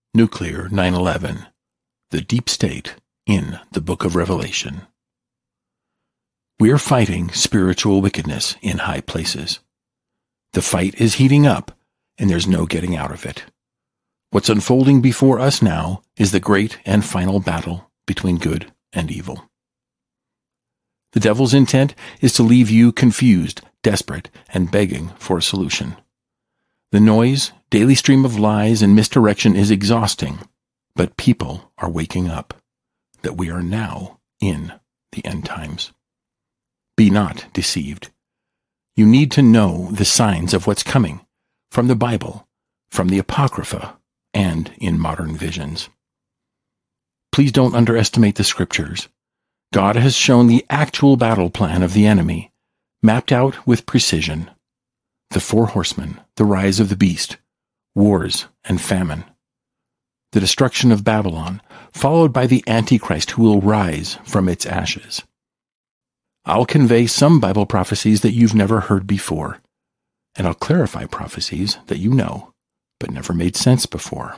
Nuclear 9/11, the deep state in the Book of Revelation. We are fighting spiritual wickedness in high places. The fight is heating up, and there's no getting out of it. What's unfolding before us now is the great and final battle between good and evil. The devil's intent is to leave you confused, desperate, and begging for a solution. The noise, daily stream of lies and misdirection is exhausting, but people are waking up that we are now in the end times. Be not deceived. You need to know the signs of what's coming from the Bible, from the Apocrypha, and in modern visions. Please don't underestimate the Scriptures. God has shown the actual battle plan of the enemy, mapped out with precision. The 4 horsemen, the rise of the beast, wars and famine. The destruction of Babylon, followed by the Antichrist who will rise from its ashes. I'll convey some Bible prophecies that you've never heard before, and I'll clarify prophecies that you know, but never made sense before.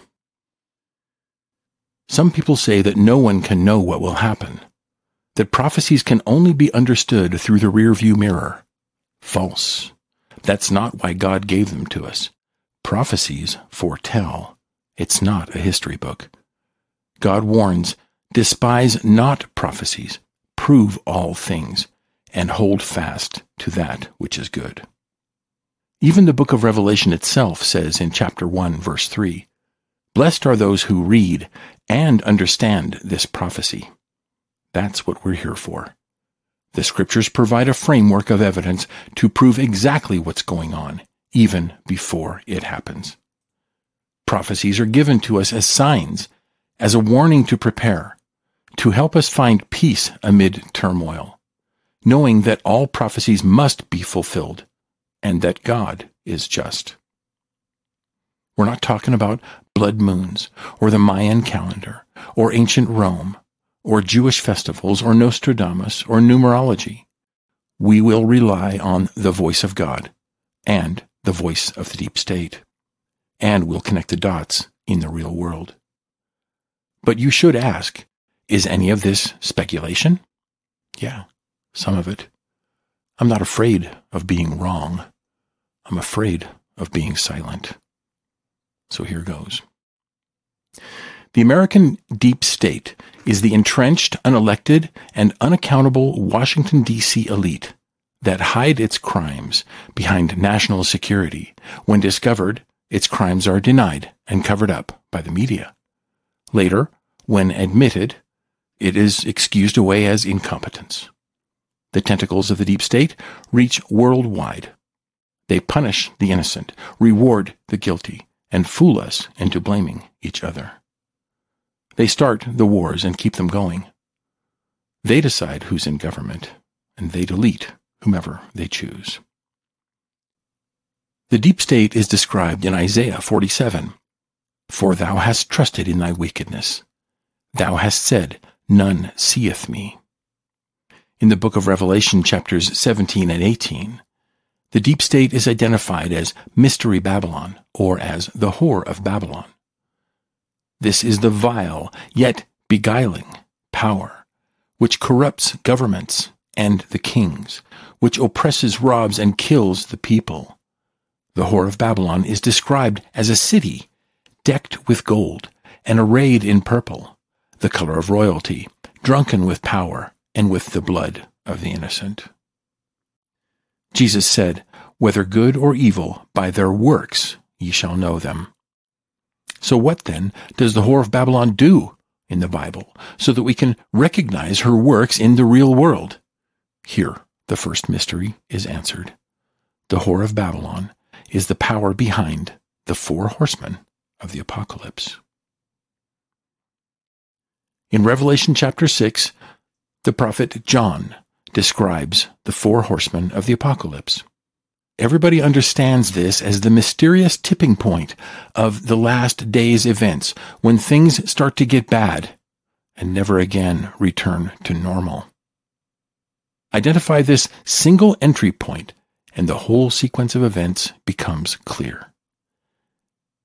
Some people say that no one can know what will happen, that prophecies can only be understood through the rearview mirror. False. That's not why God gave them to us. Prophecies foretell. It's not a history book. God warns, despise not prophecies, prove all things, and hold fast to that which is good. Even the book of Revelation itself says in chapter 1, verse 3, "Blessed are those who read and understand this prophecy." That's what we're here for. The Scriptures provide a framework of evidence to prove exactly what's going on, even before it happens. Prophecies are given to us as signs, as a warning to prepare, to help us find peace amid turmoil, knowing that all prophecies must be fulfilled, and that God is just. We're not talking about blood moons, or the Mayan calendar, or ancient Rome, or Jewish festivals, or Nostradamus, or numerology. We will rely on the voice of God and the voice of the deep state, and we'll connect the dots in the real world. But you should ask, is any of this speculation? Yeah, some of it. I'm not afraid of being wrong. I'm afraid of being silent. So here goes. The American deep state is the entrenched, unelected, and unaccountable Washington, D.C. elite that hide its crimes behind national security. When discovered, its crimes are denied and covered up by the media. Later, when admitted, it is excused away as incompetence. The tentacles of the deep state reach worldwide. They punish the innocent, reward the guilty, and fool us into blaming each other. They start the wars and keep them going. They decide who's in government, and they delete whomever they choose. The deep state is described in Isaiah 47. "For thou hast trusted in thy wickedness. Thou hast said, None seeth me." In the book of Revelation, chapters 17 and 18, the deep state is identified as Mystery Babylon, or as the Whore of Babylon. This is the vile, yet beguiling, power, which corrupts governments and the kings, which oppresses, robs, and kills the people. The Whore of Babylon is described as a city decked with gold and arrayed in purple, the color of royalty, drunken with power and with the blood of the innocent. Jesus said, "Whether good or evil, by their works ye shall know them." So what, then, does the Whore of Babylon do in the Bible so that we can recognize her works in the real world? Here, the first mystery is answered. The Whore of Babylon is the power behind the 4 horsemen of the Apocalypse. In Revelation chapter 6, the prophet John describes the 4 horsemen of the Apocalypse. Everybody understands this as the mysterious tipping point of the last days' events, when things start to get bad and never again return to normal. Identify this single entry point, and the whole sequence of events becomes clear.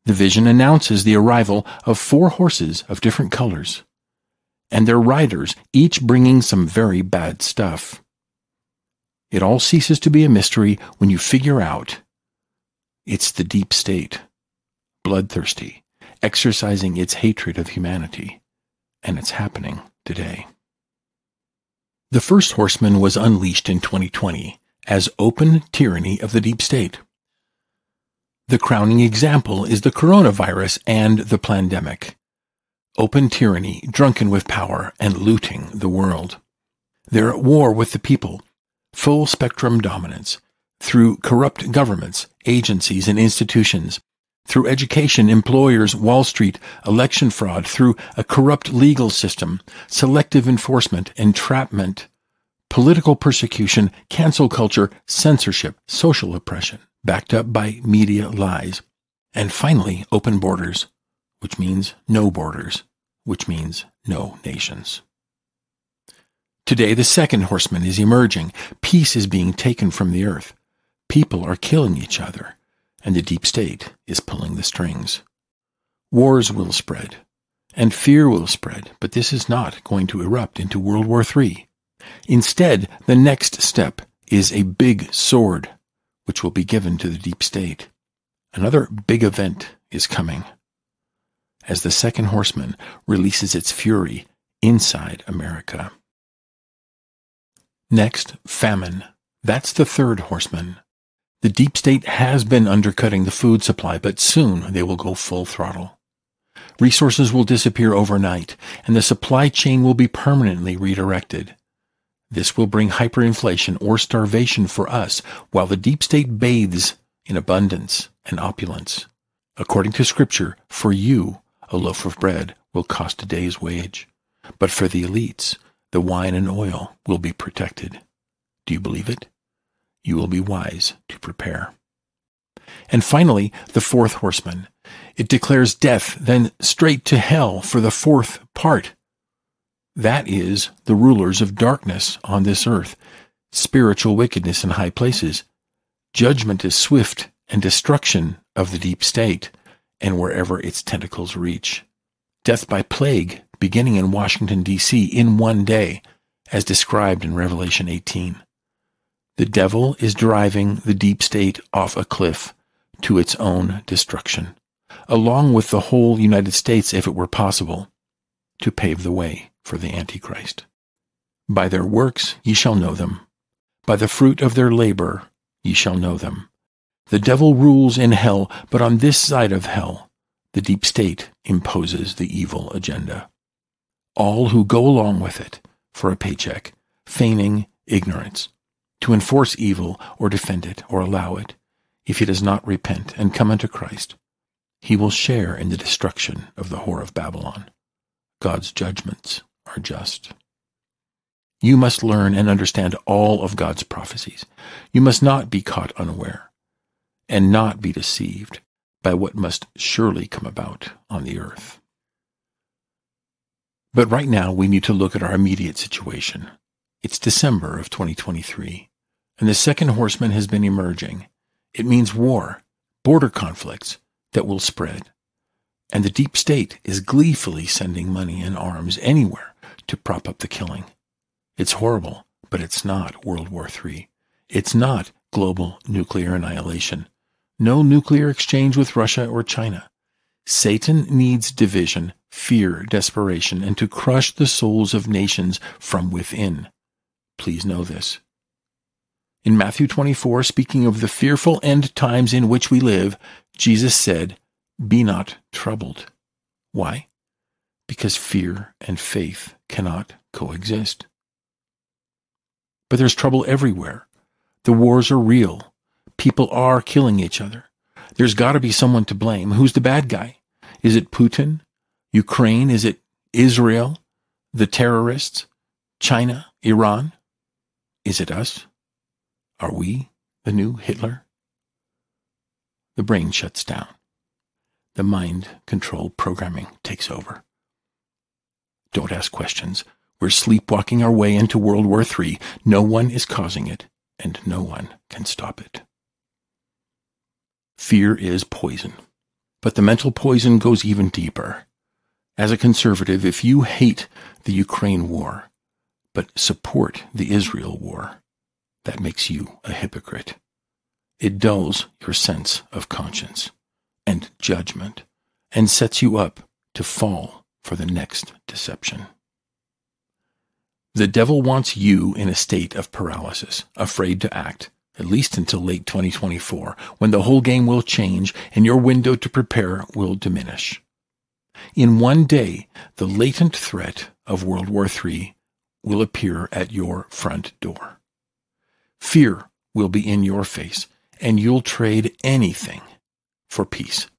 The vision announces the arrival of 4 horses of different colors, and their riders, each bringing some very bad stuff. It all ceases to be a mystery when you figure out it's the deep state, bloodthirsty, exercising its hatred of humanity, and it's happening today. The first horseman was unleashed in 2020 as open tyranny of the deep state. The crowning example is the coronavirus and the pandemic. Open tyranny, drunken with power, and looting the world. They're at war with the people, full-spectrum dominance, through corrupt governments, agencies, and institutions, through education, employers, Wall Street, election fraud, through a corrupt legal system, selective enforcement, entrapment, political persecution, cancel culture, censorship, social oppression, backed up by media lies, and finally, open borders, which means no borders, which means no nations. Today, the second horseman is emerging. Peace is being taken from the earth. People are killing each other, and the deep state is pulling the strings. Wars will spread, and fear will spread, but this is not going to erupt into World War III. Instead, the next step is a big sword, which will be given to the deep state. Another big event is coming, as the second horseman releases its fury inside America. Next, famine. That's the third horseman. The deep state has been undercutting the food supply, but soon they will go full throttle. Resources will disappear overnight, and the supply chain will be permanently redirected. This will bring hyperinflation or starvation for us, while the deep state bathes in abundance and opulence. According to Scripture, for you, a loaf of bread will cost a day's wage, but for the elites, the wine and oil will be protected. Do you believe it? You will be wise to prepare. And finally, the fourth horseman. It declares death, then straight to hell for the fourth part. That is the rulers of darkness on this earth, spiritual wickedness in high places. Judgment is swift and destruction of the deep state, and wherever its tentacles reach. Death by plague, beginning in Washington, D.C. in one day, as described in Revelation 18. The devil is driving the deep state off a cliff to its own destruction, along with the whole United States if it were possible, to pave the way for the Antichrist. By their works ye shall know them. By the fruit of their labor ye shall know them. The devil rules in hell, but on this side of hell, the deep state imposes the evil agenda. All who go along with it for a paycheck, feigning ignorance, to enforce evil or defend it or allow it, if he does not repent and come unto Christ, he will share in the destruction of the whore of Babylon. God's judgments are just. You must learn and understand all of God's prophecies. You must not be caught unaware, and not be deceived by what must surely come about on the earth. But right now we need to look at our immediate situation. It's December of 2023, and the second horseman has been emerging. It means war, border conflicts that will spread, and the deep state is gleefully sending money and arms anywhere to prop up the killing. It's horrible, but it's not World War III. It's not global nuclear annihilation. No nuclear exchange with Russia or China. Satan needs division, fear, desperation, and to crush the souls of nations from within. Please know this. In Matthew 24, speaking of the fearful end times in which we live, Jesus said, "Be not troubled." Why? Because fear and faith cannot coexist. But there's trouble everywhere. The wars are real. People are killing each other. There's got to be someone to blame. Who's the bad guy? Is it Putin? Ukraine? Is it Israel? The terrorists? China? Iran? Is it us? Are we the new Hitler? The brain shuts down. The mind control programming takes over. Don't ask questions. We're sleepwalking our way into World War III. No one is causing it, and no one can stop it. Fear is poison. But the mental poison goes even deeper. As a conservative, if you hate the Ukraine war, but support the Israel war, that makes you a hypocrite. It dulls your sense of conscience and judgment and sets you up to fall for the next deception. The devil wants you in a state of paralysis, afraid to act, at least until late 2024, when the whole game will change and your window to prepare will diminish. In one day, the latent threat of World War III will appear at your front door. Fear will be in your face, and you'll trade anything for peace.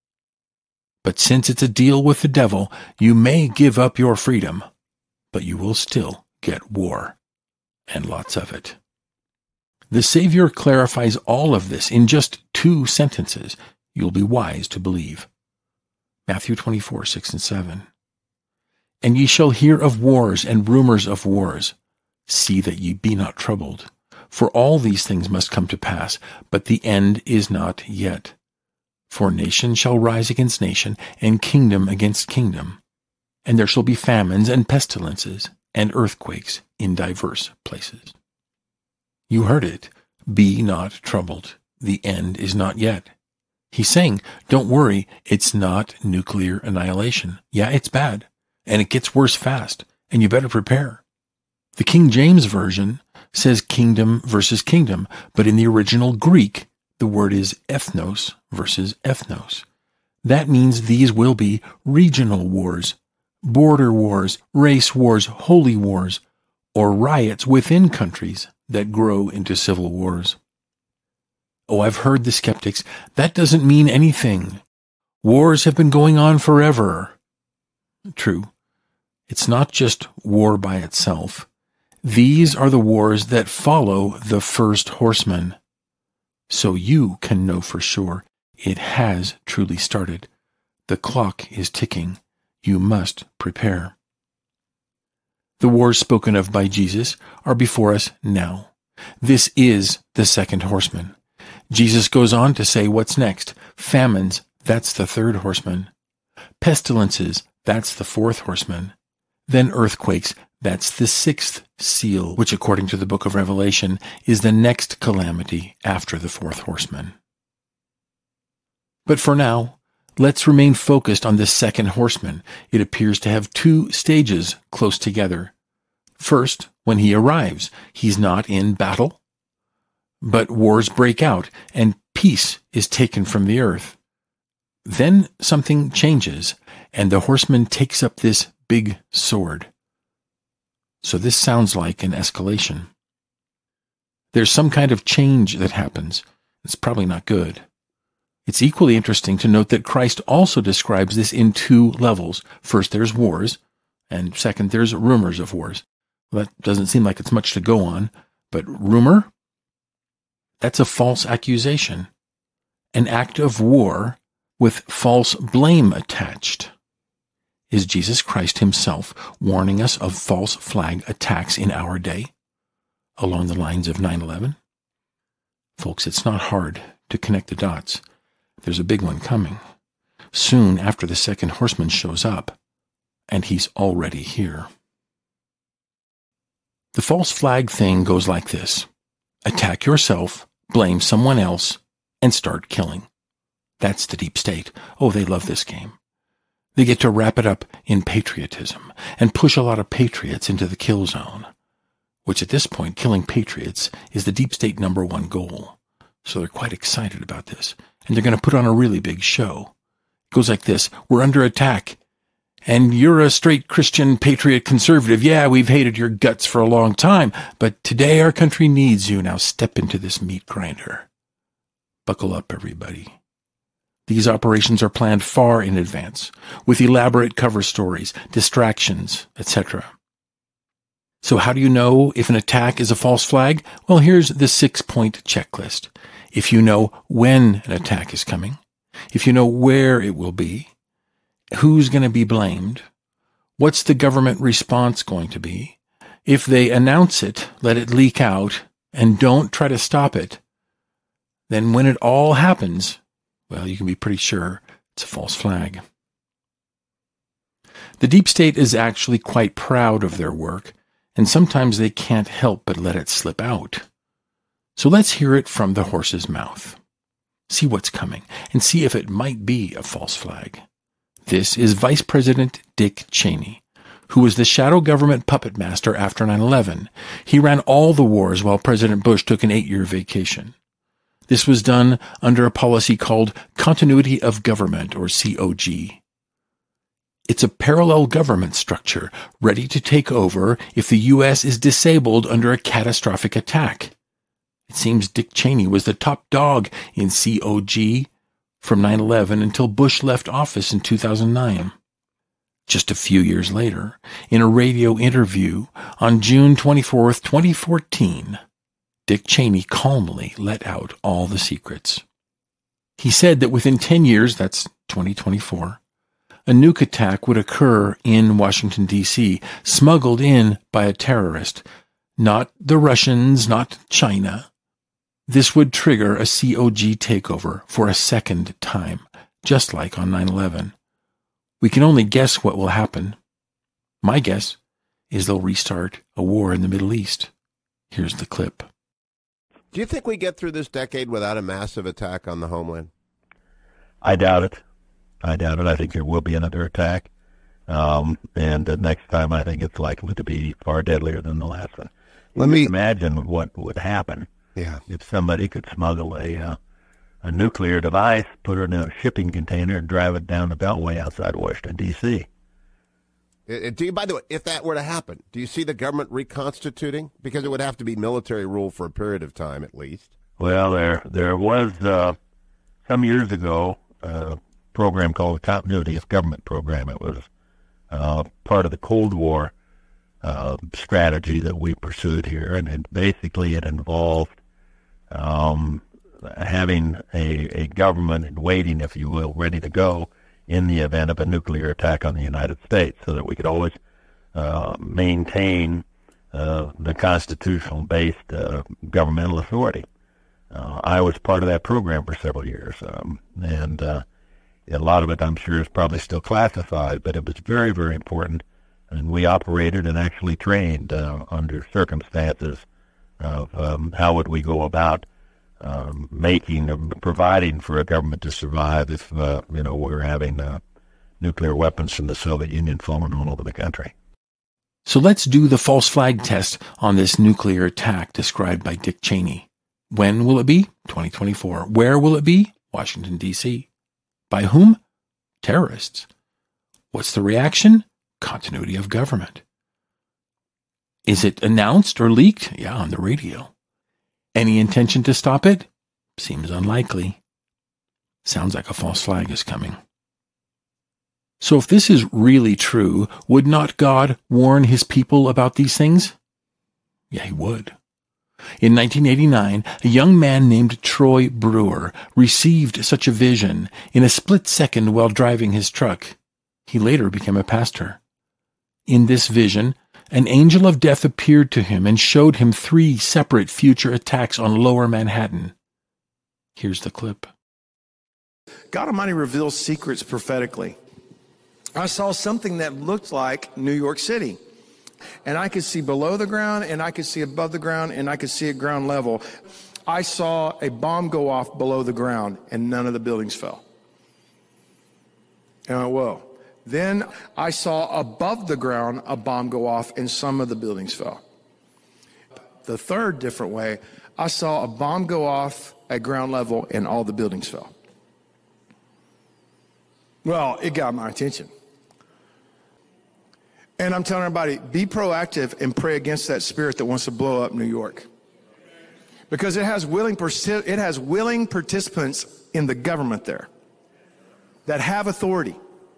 But since it's a deal with the devil, you may give up your freedom, but you will still get war, and lots of it. The Savior clarifies all of this in just 2 sentences you'll be wise to believe. Matthew 24, 6 and 7. And ye shall hear of wars and rumors of wars. See that ye be not troubled. For all these things must come to pass, but the end is not yet. For nation shall rise against nation, and kingdom against kingdom. And there shall be famines and pestilences, and earthquakes in diverse places. You heard it. Be not troubled. The end is not yet. He's saying, don't worry, it's not nuclear annihilation. Yeah, it's bad, and it gets worse fast, and you better prepare. The King James Version says kingdom versus kingdom, but in the original Greek, the word is ethnos versus ethnos. That means these will be regional wars, border wars, race wars, holy wars, or riots within countries that grow into civil wars. Oh, I've heard the skeptics, that doesn't mean anything. Wars have been going on forever. True. It's not just war by itself. These are the wars that follow the first horseman. So you can know for sure it has truly started. The clock is ticking. You must prepare. The wars spoken of by Jesus are before us now. This is the second horseman. Jesus goes on to say what's next. Famines, that's the third horseman. Pestilences, that's the fourth horseman. Then earthquakes, that's the sixth seal, which according to the book of Revelation is the next calamity after the fourth horseman. But for now, let's remain focused on this second horseman. It appears to have 2 stages close together. First, when he arrives, he's not in battle, but wars break out and peace is taken from the earth. Then something changes, and the horseman takes up this big sword. So this sounds like an escalation. There's some kind of change that happens. It's probably not good. It's equally interesting to note that Christ also describes this in 2 levels. First, there's wars, and second, there's rumors of wars. Well, that doesn't seem like it's much to go on, but rumor? That's a false accusation, an act of war with false blame attached. Is Jesus Christ himself warning us of false flag attacks in our day, along the lines of 9/11? Folks, it's not hard to connect the dots. There's a big one coming, soon after the second horseman shows up, and he's already here. The false flag thing goes like this. Attack yourself, blame someone else, and start killing. That's the deep state. Oh, they love this game. They get to wrap it up in patriotism and push a lot of patriots into the kill zone, which at this point, killing patriots is the deep state #1 goal. So they're quite excited about this, and they're going to put on a really big show. It goes like this. We're under attack, and you're a straight Christian patriot conservative. Yeah, we've hated your guts for a long time, but today our country needs you. Now step into this meat grinder. Buckle up, everybody. These operations are planned far in advance, with elaborate cover stories, distractions, etc. So how do you know if an attack is a false flag? Well, here's the 6-point checklist. If you know when an attack is coming, if you know where it will be, who's going to be blamed, what's the government response going to be, if they announce it, let it leak out, and don't try to stop it, then when it all happens, well, you can be pretty sure It's a false flag. The deep state is actually quite proud of their work, and sometimes they can't help but let it slip out. So let's hear it from the horse's mouth. See what's coming, and see if it might be a false flag. This is Vice President Dick Cheney, who was the shadow government puppet master after 9/11. He ran all the wars while President Bush took an 8-year vacation. This was done under a policy called Continuity of Government, or COG. It's a parallel government structure, ready to take over if the U.S. is disabled under a catastrophic attack. It seems Dick Cheney was the top dog in COG from 9/11 until Bush left office in 2009. Just a few years later, in a radio interview on June 24, 2014, Dick Cheney calmly let out all the secrets. He said that within 10 years, that's 2024, a nuke attack would occur in Washington, D.C., smuggled in by a terrorist, not the Russians, not China. This would trigger a COG takeover for a second time, just like on 9/11. We can only guess what will happen. My guess is they'll restart a war in the Middle East. Here's the clip. Do you think we get through this decade without a massive attack on the homeland? I doubt it. I think there will be another attack. And the next time I think it's likely to be far deadlier than the last one. Let me imagine what would happen if somebody could smuggle a nuclear device, put it in a shipping container, and drive it down the Beltway outside Washington, D.C. By the way, if that were to happen, do you see the government reconstituting? Because it would have to be military rule for a period of time at least. Well, there was some years ago a program called the Continuity of Government Program. It was part of the Cold War strategy that we pursued here, and it involved having a government in waiting, if you will, ready to go in the event of a nuclear attack on the United States, so that we could always maintain the constitutional-based governmental authority. I was part of that program for several years, and a lot of it, I'm sure, is probably still classified, but it was very, very important, and we operated and actually trained under circumstances of how would we go about providing for a government to survive if, we're having nuclear weapons from the Soviet Union falling all over the country. So let's do the false flag test on this nuclear attack described by Dick Cheney. When will it be? 2024. Where will it be? Washington, D.C. By whom? Terrorists. What's the reaction? Continuity of government. Is it announced or leaked? Yeah, on the radio. Any intention to stop it? Seems unlikely. Sounds like a false flag is coming. So if this is really true, would not God warn his people about these things? Yeah, he would. In 1989, a young man named Troy Brewer received such a vision in a split second while driving his truck. He later became a pastor. In this vision, an angel of death appeared to him and showed him 3 separate future attacks on Lower Manhattan. Here's the clip. God Almighty reveals secrets prophetically. I saw something that looked like New York City. And I could see below the ground, and I could see above the ground, and I could see at ground level. I saw a bomb go off below the ground, and none of the buildings fell. And I went, whoa. Then I saw above the ground a bomb go off, and some of the buildings fell. The third different way, I saw a bomb go off at ground level, and all the buildings fell. Well, it got my attention. And I'm telling everybody, be proactive and pray against that spirit that wants to blow up New York. Because it has willing participants in the government there that have authority.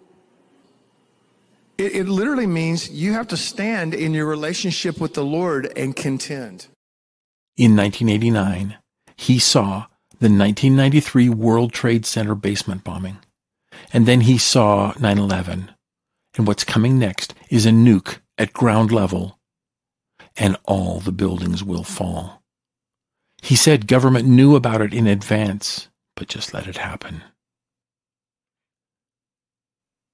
It literally means you have to stand in your relationship with the Lord and contend. In 1989, he saw the 1993 World Trade Center basement bombing. And then he saw 9/11. And what's coming next is a nuke at ground level, and all the buildings will fall. He said government knew about it in advance, but just let it happen.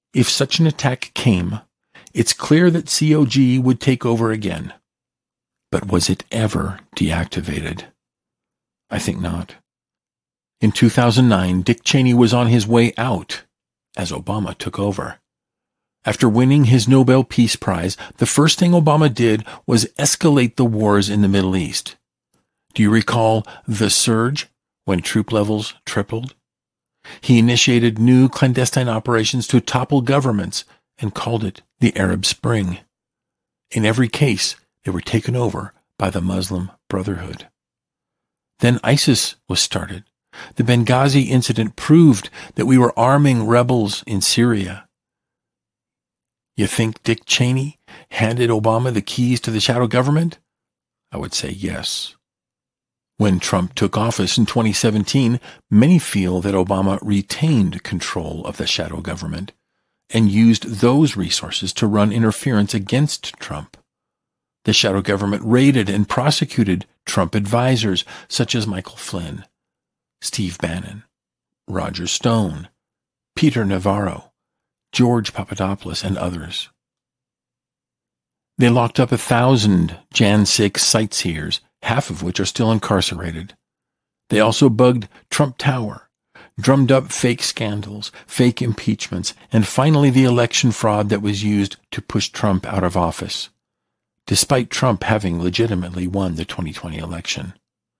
If such an attack came, it's clear that COG would take over again. But was it ever deactivated? I think not. In 2009, Dick Cheney was on his way out as Obama took over. After winning his Nobel Peace Prize, the first thing Obama did was escalate the wars in the Middle East. Do you recall the surge when troop levels tripled? He initiated new clandestine operations to topple governments and called it the Arab Spring. In every case, they were taken over by the Muslim Brotherhood. Then ISIS was started. The Benghazi incident proved that we were arming rebels in Syria. You think Dick Cheney handed Obama the keys to the shadow government? I would say yes. When Trump took office in 2017, many feel that Obama retained control of the shadow government and used those resources to run interference against Trump. The shadow government raided and prosecuted Trump advisors such as Michael Flynn, Steve Bannon, Roger Stone, Peter Navarro, George Papadopoulos, and others. They locked up 1,000 Jan 6 sightseers, half of which are still incarcerated. They also bugged Trump Tower, drummed up fake scandals, fake impeachments, and finally the election fraud that was used to push Trump out of office, despite Trump having legitimately won the 2020 election.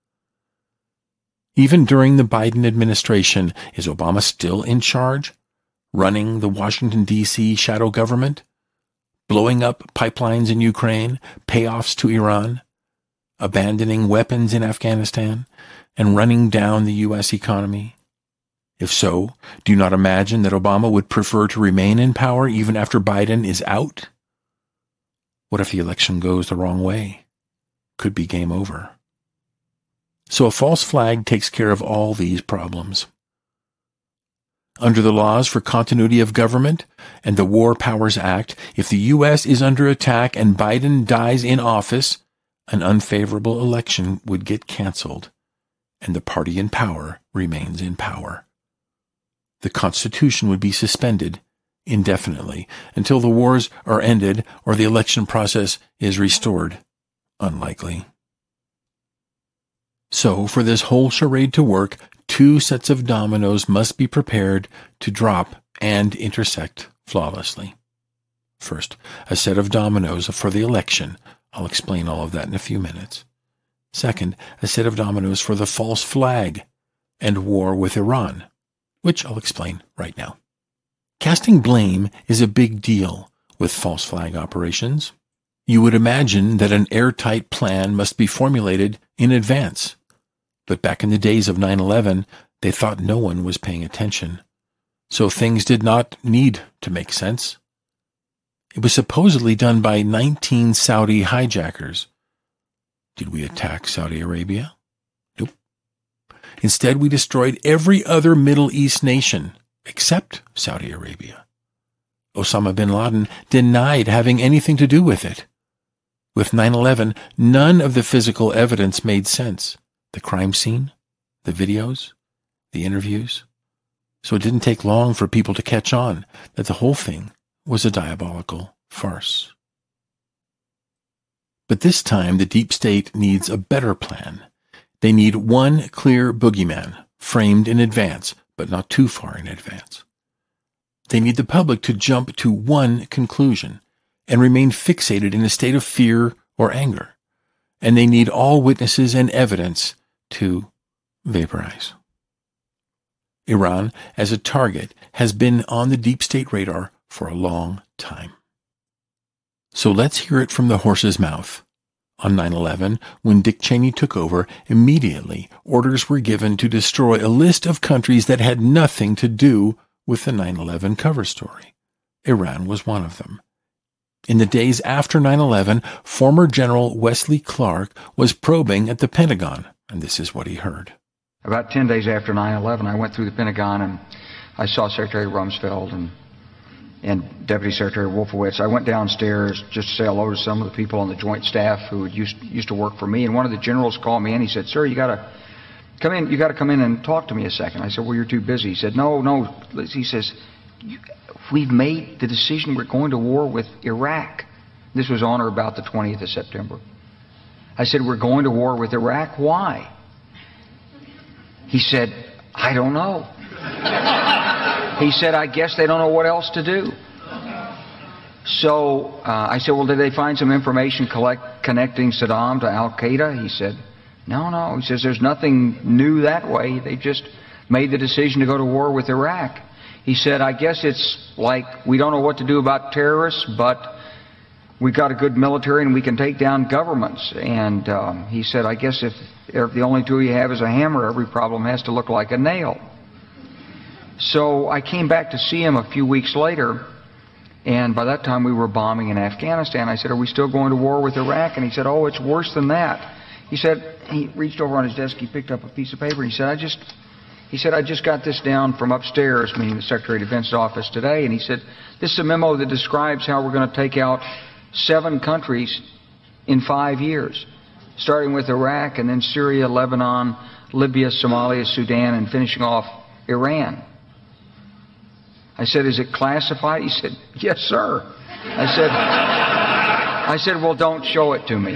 Even during the Biden administration, is Obama still in charge, running the Washington, D.C. shadow government, blowing up pipelines in Ukraine, payoffs to Iran, abandoning weapons in Afghanistan, and running down the U.S. economy? If so, do you not imagine that Obama would prefer to remain in power even after Biden is out? What if the election goes the wrong way? Could be game over. So a false flag takes care of all these problems. Under the laws for continuity of government and the War Powers Act, if the U.S. is under attack and Biden dies in office, an unfavorable election would get canceled, and the party in power remains in power. The Constitution would be suspended indefinitely until the wars are ended or the election process is restored. Unlikely. So, for this whole charade to work, 2 sets of dominoes must be prepared to drop and intersect flawlessly. First, a set of dominoes for the election. I'll explain all of that in a few minutes. Second, a set of dominoes for the false flag and war with Iran, which I'll explain right now. Casting blame is a big deal with false flag operations. You would imagine that an airtight plan must be formulated in advance. But back in the days of 9/11, they thought no one was paying attention. So things did not need to make sense. It was supposedly done by 19 Saudi hijackers. Did we attack Saudi Arabia? Nope. Instead, we destroyed every other Middle East nation except Saudi Arabia. Osama bin Laden denied having anything to do with it. With 9/11, none of the physical evidence made sense. The crime scene, the videos, the interviews. So it didn't take long for people to catch on that the whole thing was a diabolical farce. But this time, the deep state needs a better plan. They need one clear boogeyman, framed in advance, but not too far in advance. They need the public to jump to one conclusion and remain fixated in a state of fear or anger. And they need all witnesses and evidence to vaporize. Iran, as a target, has been on the deep state radar for a long time. So let's hear it from the horse's mouth. On 9/11, when Dick Cheney took over, immediately orders were given to destroy a list of countries that had nothing to do with the 9/11 cover story. Iran was one of them. In the days after 9/11, former General Wesley Clark was probing at the Pentagon, and this is what he heard. About 10 days after 9/11, I went through the Pentagon and I saw Secretary Rumsfeld and Deputy Secretary Wolfowitz. I went downstairs just to say hello to some of the people on the joint staff who used to work for me, and one of the generals called me and he said, "Sir, you got to come in. You got to come in and talk to me a second." I said, "Well, you're too busy." He said, "No." He says, we've made the decision we're going to war with Iraq. This was on or about the 20th of September. I said, we're going to war with Iraq. Why? He said, I don't know. He said, I guess they don't know what else to do. So I said, well, did they find some information connecting Saddam to Al-Qaeda? He said, no. He says, there's nothing new that way. They just made the decision to go to war with Iraq. He said, I guess it's like we don't know what to do about terrorists, but we've got a good military and we can take down governments. And he said, I guess if the only tool you have is a hammer, every problem has to look like a nail. So I came back to see him a few weeks later, and by that time we were bombing in Afghanistan. I said, are we still going to war with Iraq? And he said, oh, it's worse than that. He said, he reached over on his desk, he picked up a piece of paper, and he said, I just got this down from upstairs, meaning the Secretary of Defense's office today, and he said, this is a memo that describes how we're going to take out 7 countries in 5 years, starting with Iraq and then Syria, Lebanon, Libya, Somalia, Sudan, and finishing off Iran. I said, is it classified? He said, yes, sir. I said, well, don't show it to me.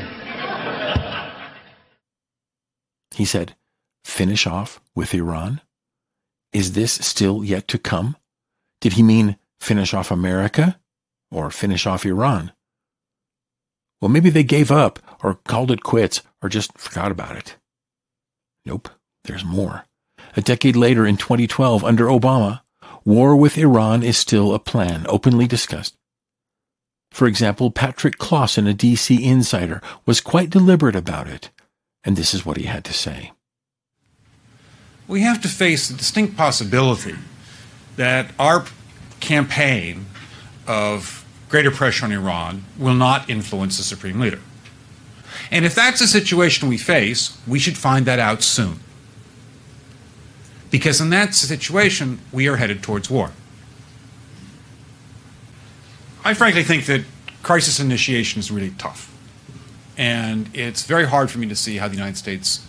He said, finish off with Iran? Is this still yet to come? Did he mean finish off America or finish off Iran? Well, maybe they gave up or called it quits or just forgot about it. Nope, there's more. A decade later, in 2012, under Obama, war with Iran is still a plan, openly discussed. For example, Patrick Clausen, a D.C. insider, was quite deliberate about it, and this is what he had to say. We have to face the distinct possibility that our campaign of greater pressure on Iran will not influence the Supreme Leader. And if that's the situation we face, we should find that out soon. Because in that situation, we are headed towards war. I frankly think that crisis initiation is really tough. And it's very hard for me to see how the United States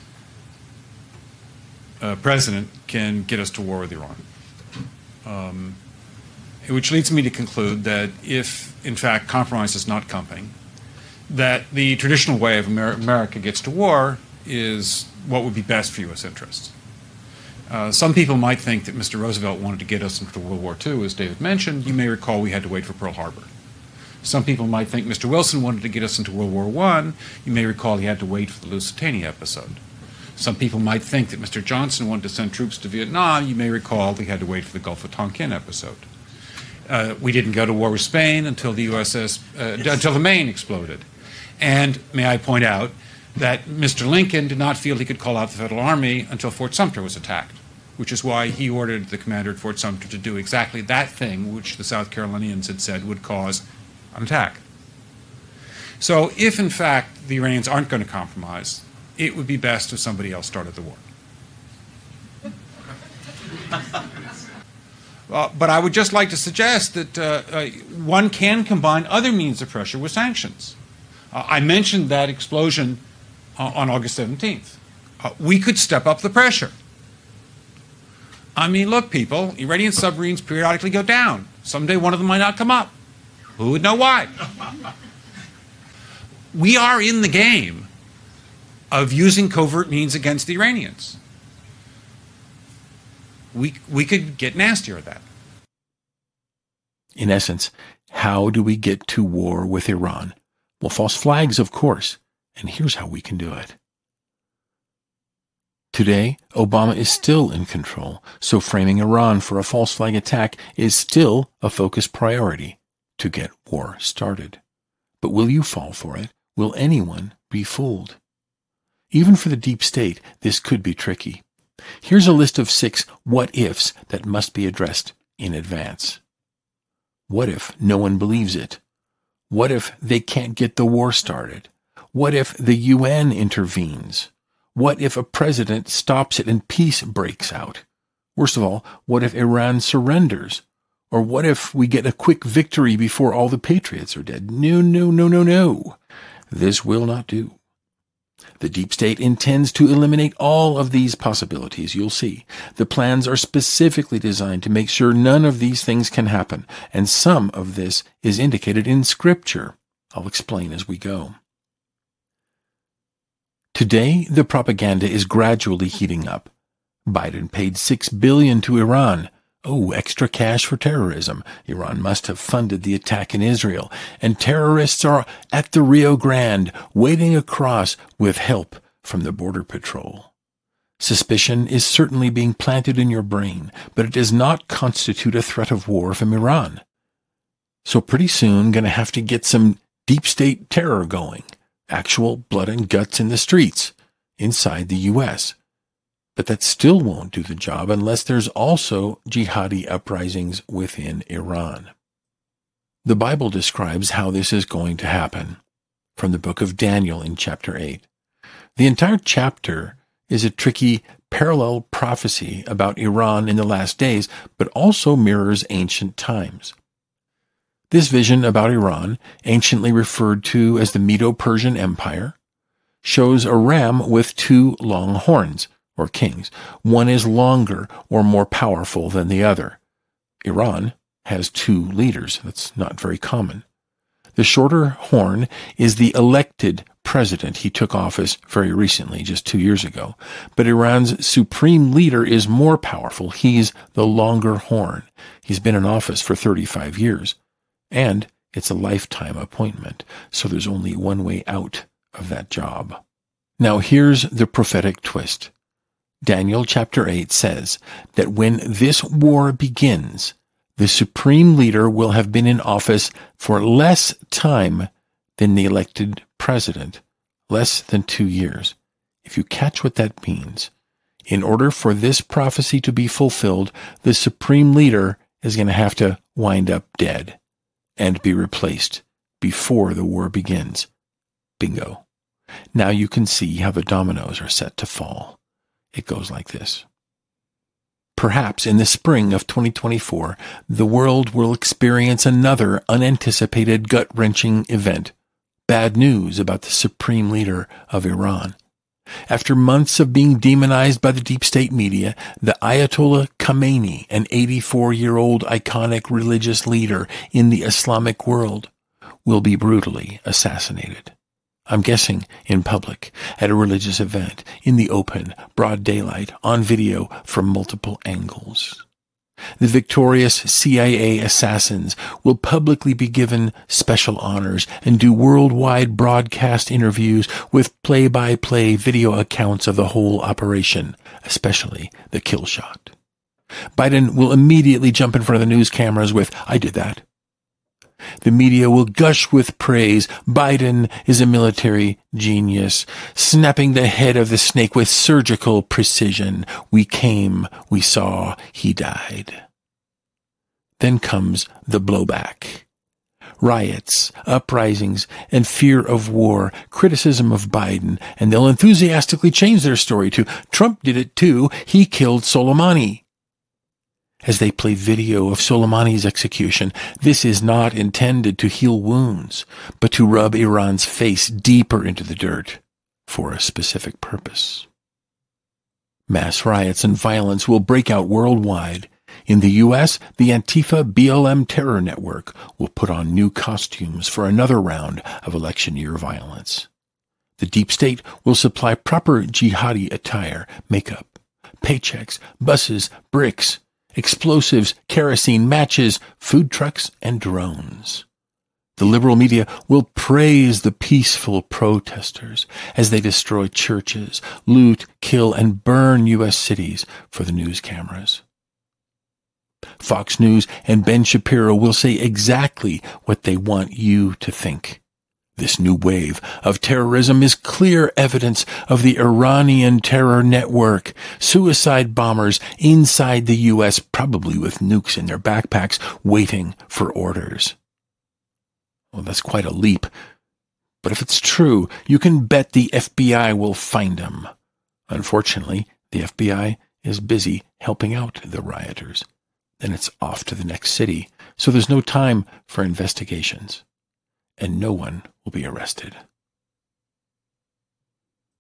president can get us to war with Iran. Which leads me to conclude that if, in fact, compromise is not coming, that the traditional way of America gets to war is what would be best for U.S. interests. Some people might think that Mr. Roosevelt wanted to get us into World War II, as David mentioned. You may recall we had to wait for Pearl Harbor. Some people might think Mr. Wilson wanted to get us into World War I. You may recall he had to wait for the Lusitania episode. Some people might think that Mr. Johnson wanted to send troops to Vietnam. You may recall he had to wait for the Gulf of Tonkin episode. We didn't go to war with Spain until the until the Maine exploded. And may I point out that Mr. Lincoln did not feel he could call out the Federal Army until Fort Sumter was attacked, which is why he ordered the commander at Fort Sumter to do exactly that thing which the South Carolinians had said would cause an attack. So if, in fact, the Iranians aren't going to compromise, it would be best if somebody else started the war. But I would just like to suggest that one can combine other means of pressure with sanctions. I mentioned that explosion on August 17th. We could step up the pressure. I mean, look, people, Iranian submarines periodically go down. Someday one of them might not come up. Who would know why? We are in the game of using covert means against the Iranians. We could get nastier at that. In essence, how do we get to war with Iran? Well, false flags, of course. And here's how we can do it. Today, Obama is still in control, so framing Iran for a false flag attack is still a focus priority to get war started. But will you fall for it? Will anyone be fooled? Even for the deep state, this could be tricky. Here's a list of 6 what-ifs that must be addressed in advance. What if no one believes it? What if they can't get the war started? What if the UN intervenes? What if a president stops it and peace breaks out? Worst of all, what if Iran surrenders? Or what if we get a quick victory before all the patriots are dead? No. This will not do. The deep state intends to eliminate all of these possibilities, you'll see. The plans are specifically designed to make sure none of these things can happen, and some of this is indicated in Scripture. I'll explain as we go. Today, the propaganda is gradually heating up. Biden paid $6 billion to Iran. Oh, extra cash for terrorism. Iran must have funded the attack in Israel. And terrorists are at the Rio Grande, wading across with help from the Border Patrol. Suspicion is certainly being planted in your brain, but it does not constitute a threat of war from Iran. So pretty soon, going to have to get some deep state terror going. Actual blood and guts in the streets, inside the U.S., but that still won't do the job unless there's also jihadi uprisings within Iran. The Bible describes how this is going to happen from the book of Daniel in chapter 8. The entire chapter is a tricky parallel prophecy about Iran in the last days, but also mirrors ancient times. This vision about Iran, anciently referred to as the Medo-Persian Empire, shows a ram with two long horns, or kings. One is longer or more powerful than the other. Iran has two leaders. That's not very common. The shorter horn is the elected president. He took office very recently, just 2 years ago. But Iran's supreme leader is more powerful. He's the longer horn. He's been in office for 35 years. And it's a lifetime appointment, so there's only one way out of that job. Now here's the prophetic twist. Daniel chapter 8 says that when this war begins, the supreme leader will have been in office for less time than the elected president, less than 2 years. If you catch what that means, in order for this prophecy to be fulfilled, the supreme leader is going to have to wind up dead and be replaced before the war begins. Bingo. Now you can see how the dominoes are set to fall. It goes like this. Perhaps in the spring of 2024, the world will experience another unanticipated gut-wrenching event. Bad news about the supreme leader of Iran. After months of being demonized by the deep state media, the Ayatollah Khamenei, an 84-year-old iconic religious leader in the Islamic world, will be brutally assassinated. I'm guessing in public, at a religious event, in the open, broad daylight, on video from multiple angles. The victorious CIA assassins will publicly be given special honors and do worldwide broadcast interviews with play-by-play video accounts of the whole operation, especially the kill shot. Biden will immediately jump in front of the news cameras with, "I did that." The media will gush with praise. Biden is a military genius, snapping the head of the snake with surgical precision. We came, we saw, he died. Then comes the blowback. Riots, uprisings, and fear of war, criticism of Biden, and they'll enthusiastically change their story to, "Trump did it too, he killed Soleimani." As they play video of Soleimani's execution, this is not intended to heal wounds, but to rub Iran's face deeper into the dirt for a specific purpose. Mass riots and violence will break out worldwide. In the U.S., the Antifa BLM terror network will put on new costumes for another round of election year violence. The deep state will supply proper jihadi attire, makeup, paychecks, buses, bricks, explosives, kerosene, matches, food trucks, and drones. The liberal media will praise the peaceful protesters as they destroy churches, loot, kill, and burn U.S. cities for the news cameras. Fox News and Ben Shapiro will say exactly what they want you to think. This new wave of terrorism is clear evidence of the Iranian terror network, suicide bombers inside the U.S., probably with nukes in their backpacks, waiting for orders. Well, that's quite a leap. But if it's true, you can bet the FBI will find them. Unfortunately, the FBI is busy helping out the rioters. Then it's off to the next city, so there's no time for investigations. And no one will be arrested.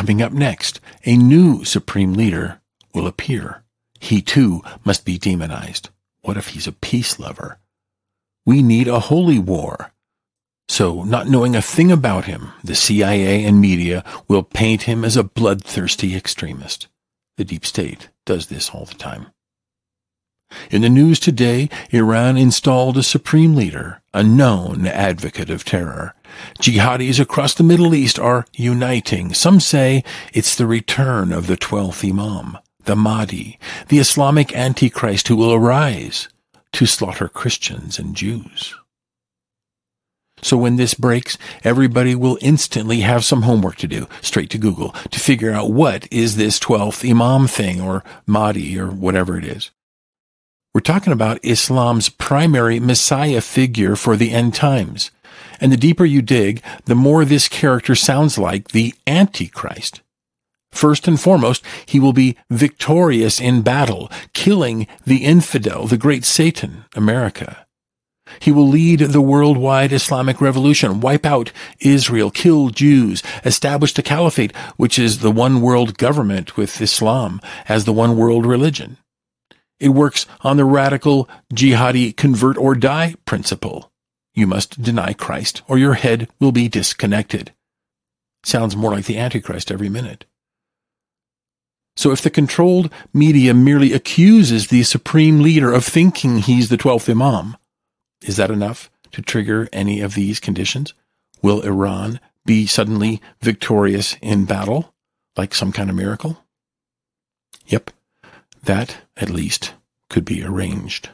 Coming up next, a new supreme leader will appear. He too must be demonized. What if he's a peace lover? We need a holy war. So, not knowing a thing about him, the CIA and media will paint him as a bloodthirsty extremist. The deep state does this all the time. In the news today, Iran installed a supreme leader, a known advocate of terror. Jihadis across the Middle East are uniting. Some say it's the return of the 12th Imam, the Mahdi, the Islamic Antichrist who will arise to slaughter Christians and Jews. So when this breaks, everybody will instantly have some homework to do, straight to Google, to figure out what is this 12th Imam thing, or Mahdi, or whatever it is. We're talking about Islam's primary Messiah figure for the end times. And the deeper you dig, the more this character sounds like the Antichrist. First and foremost, he will be victorious in battle, killing the infidel, the great Satan, America. He will lead the worldwide Islamic revolution, wipe out Israel, kill Jews, establish the caliphate, which is the one world government with Islam as the one world religion. It works on the radical jihadi convert or die principle. You must deny Christ or your head will be disconnected. Sounds more like the Antichrist every minute. So if the controlled media merely accuses the supreme leader of thinking he's the 12th Imam, is that enough to trigger any of these conditions? Will Iran be suddenly victorious in battle, like some kind of miracle? Yep, that, at least, could be arranged.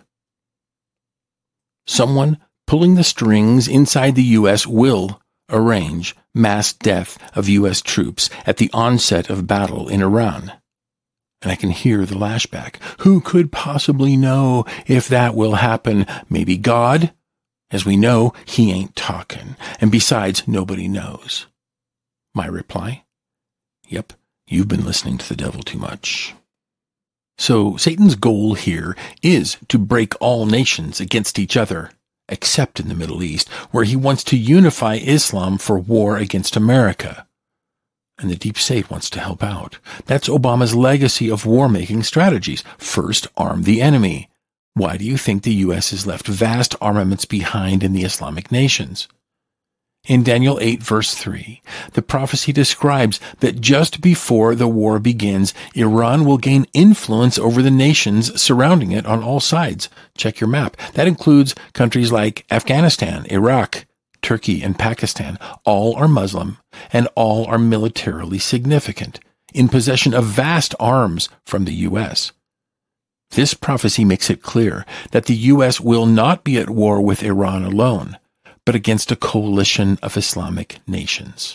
Someone pulling the strings inside the U.S. will arrange mass death of U.S. troops at the onset of battle in Iran. And I can hear the lashback. Who could possibly know if that will happen? Maybe God? As we know, he ain't talking. And besides, nobody knows. My reply? Yep, you've been listening to the devil too much. So Satan's goal here is to break all nations against each other, except in the Middle East, where he wants to unify Islam for war against America. And the deep state wants to help out. That's Obama's legacy of war-making strategies. First, arm the enemy. Why do you think the U.S. has left vast armaments behind in the Islamic nations? In Daniel 8, verse 3, the prophecy describes that just before the war begins, Iran will gain influence over the nations surrounding it on all sides. Check your map. That includes countries like Afghanistan, Iraq, Turkey, and Pakistan. All are Muslim, and all are militarily significant, in possession of vast arms from the U.S. This prophecy makes it clear that the U.S. will not be at war with Iran alone, but against a coalition of Islamic nations.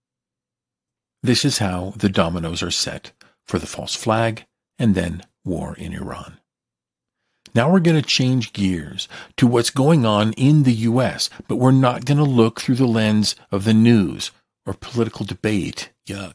This is how the dominoes are set for the false flag and then war in Iran. Now we're going to change gears to what's going on in the U.S., but we're not going to look through the lens of the news or political debate. Yuck.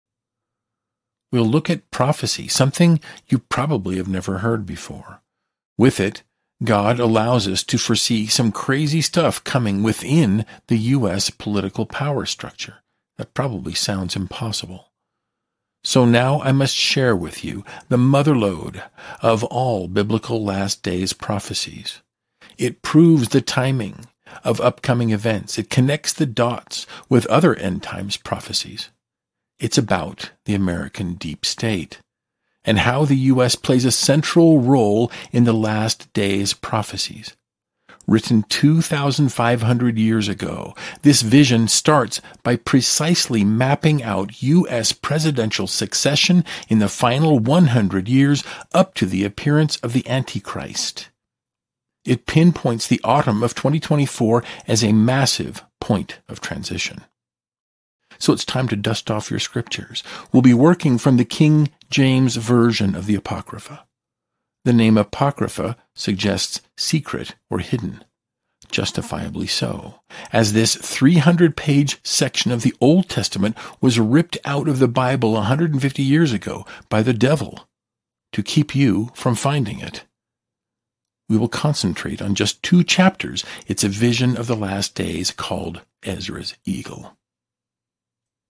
We'll look at prophecy, something you probably have never heard before. With it, God allows us to foresee some crazy stuff coming within the U.S. political power structure. That probably sounds impossible. So now I must share with you the motherlode of all biblical last days prophecies. It proves the timing of upcoming events. It connects the dots with other end times prophecies. It's about the American deep state and how the U.S. plays a central role in the last days prophecies. Written 2,500 years ago, this vision starts by precisely mapping out U.S. presidential succession in the final 100 years up to the appearance of the Antichrist. It pinpoints the autumn of 2024 as a massive point of transition. So it's time to dust off your scriptures. We'll be working from the King James Version of the Apocrypha. The name Apocrypha suggests secret or hidden. Justifiably so, as this 300-page section of the Old Testament was ripped out of the Bible 150 years ago by the devil to keep you from finding it. We will concentrate on just 2 chapters. It's a vision of the last days called Ezra's Eagle.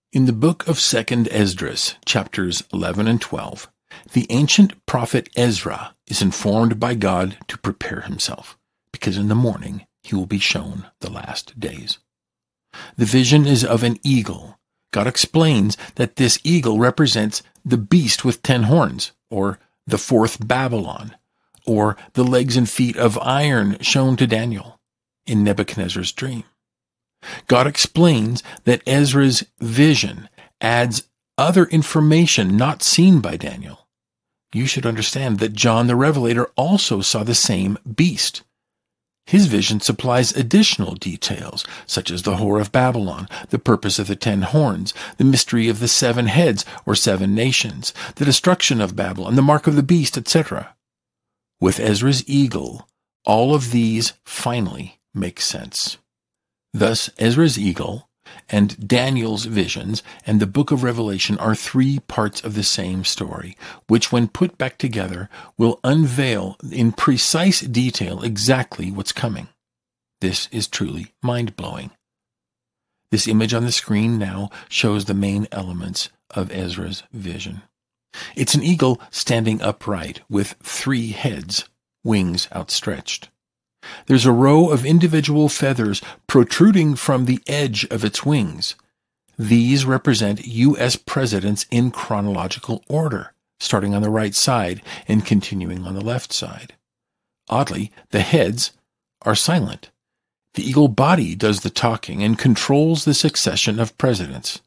In the book of 2nd Esdras, chapters 11 and 12, the ancient prophet Ezra is informed by God to prepare himself, because in the morning he will be shown the last days. The vision is of an eagle. God explains that this eagle represents the beast with 10 horns, or the fourth Babylon, or the legs and feet of iron shown to Daniel in Nebuchadnezzar's dream. God explains that Ezra's vision adds other information not seen by Daniel. You should understand that John the Revelator also saw the same beast. His vision supplies additional details, such as the whore of Babylon, the purpose of the 10 horns, the mystery of the 7 heads or 7 nations, the destruction of Babylon, the mark of the beast, etc. With Ezra's eagle, all of these finally make sense. Thus, Ezra's eagle and Daniel's visions and the book of Revelation are 3 parts of the same story, which when put back together will unveil in precise detail exactly what's coming. This is truly mind-blowing. This image on the screen now shows the main elements of Ezra's vision. It's an eagle standing upright with 3 heads, wings outstretched. There's a row of individual feathers protruding from the edge of its wings. These represent U.S. presidents in chronological order, starting on the right side and continuing on the left side. Oddly, the heads are silent. The eagle body does the talking and controls the succession of presidents.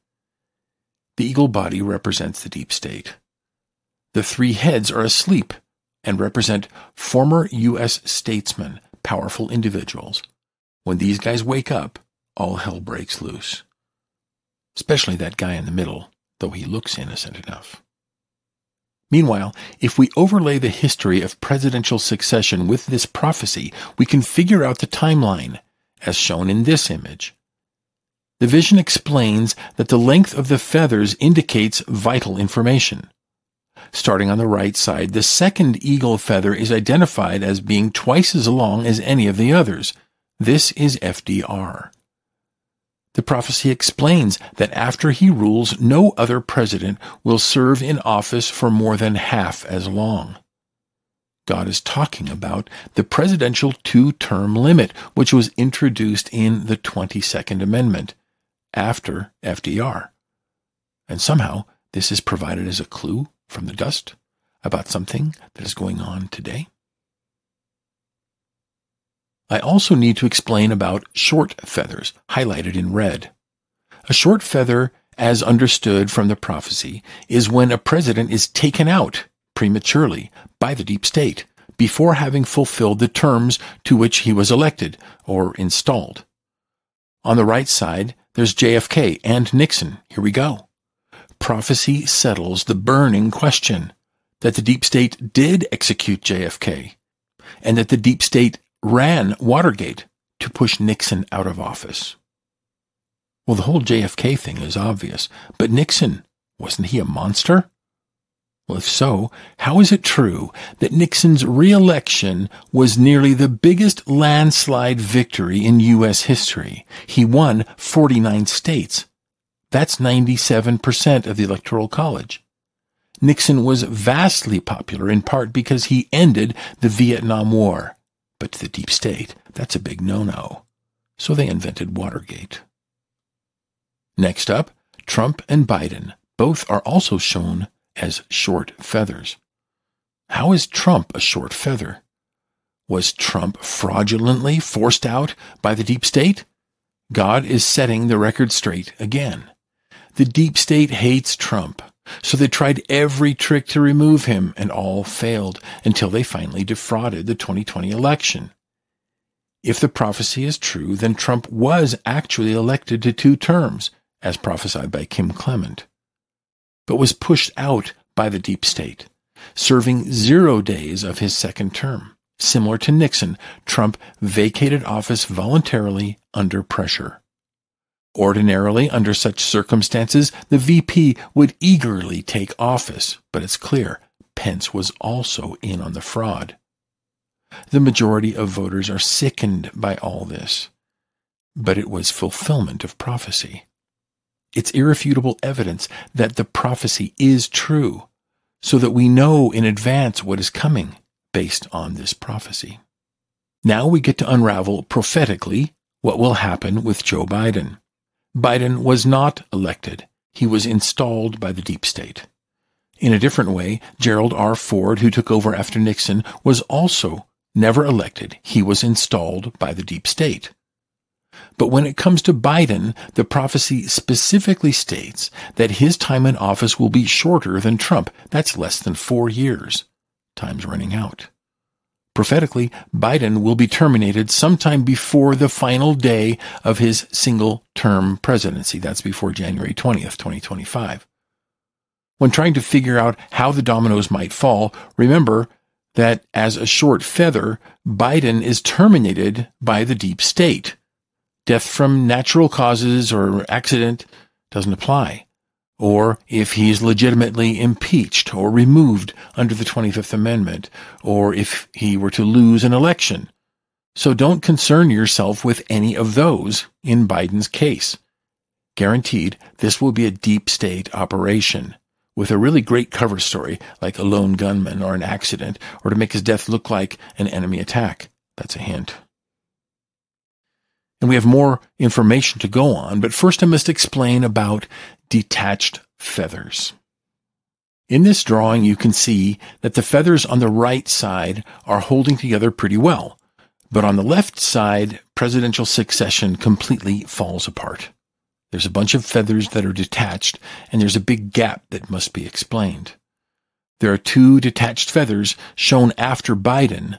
The eagle body represents the deep state. The 3 heads are asleep and represent former U.S. statesmen, powerful individuals. When these guys wake up, all hell breaks loose. Especially that guy in the middle, though he looks innocent enough. Meanwhile, if we overlay the history of presidential succession with this prophecy, we can figure out the timeline, as shown in this image. The vision explains that the length of the feathers indicates vital information. Starting on the right side, the second eagle feather is identified as being twice as long as any of the others. This is FDR. The prophecy explains that after he rules, no other president will serve in office for more than half as long. God is talking about the presidential 2-term limit, which was introduced in the 22nd Amendment after FDR. And somehow, this is provided as a clue from the dust about something that is going on today. I also need to explain about short feathers, highlighted in red. A short feather, as understood from the prophecy, is when a president is taken out prematurely by the deep state before having fulfilled the terms to which he was elected or installed. On the right side, there's JFK and Nixon. Here we go. Prophecy settles the burning question that the deep state did execute JFK and that the deep state ran Watergate to push Nixon out of office. Well, the whole JFK thing is obvious, but Nixon, wasn't he a monster? Well, if so, how is it true that Nixon's re-election was nearly the biggest landslide victory in U.S. history? He won 49 states. That's 97% of the Electoral College. Nixon was vastly popular in part because he ended the Vietnam War. But to the deep state, that's a big no-no. So they invented Watergate. Next up, Trump and Biden. Both are also shown as short feathers. How is Trump a short feather? Was Trump fraudulently forced out by the deep state? God is setting the record straight again. The deep state hates Trump, so they tried every trick to remove him, and all failed until they finally defrauded the 2020 election. If the prophecy is true, then Trump was actually elected to 2 terms, as prophesied by Kim Clement, but was pushed out by the deep state, serving 0 days of his 2nd term. Similar to Nixon, Trump vacated office voluntarily under pressure. Ordinarily, under such circumstances, the VP would eagerly take office, but it's clear Pence was also in on the fraud. The majority of voters are sickened by all this, but it was fulfillment of prophecy. It's irrefutable evidence that the prophecy is true, so that we know in advance what is coming based on this prophecy. Now we get to unravel prophetically what will happen with Joe Biden. Biden was not elected. He was installed by the deep state. In a different way, Gerald R. Ford, who took over after Nixon, was also never elected. He was installed by the deep state. But when it comes to Biden, the prophecy specifically states that his time in office will be shorter than Trump. That's less than 4 years. Time's running out. Prophetically, Biden will be terminated sometime before the final day of his single-term presidency. That's before January 20th, 2025. When trying to figure out how the dominoes might fall, remember that as a short feather, Biden is terminated by the deep state. Death from natural causes or accident doesn't apply. Or if he's legitimately impeached or removed under the 25th Amendment, or if he were to lose an election. So don't concern yourself with any of those in Biden's case. Guaranteed, this will be a deep state operation, with a really great cover story like a lone gunman or an accident, or to make his death look like an enemy attack. That's a hint. And we have more information to go on, but first I must explain about detached feathers. In this drawing, you can see that the feathers on the right side are holding together pretty well, but on the left side, presidential succession completely falls apart. There's a bunch of feathers that are detached, and there's a big gap that must be explained. There are 2 detached feathers shown after Biden,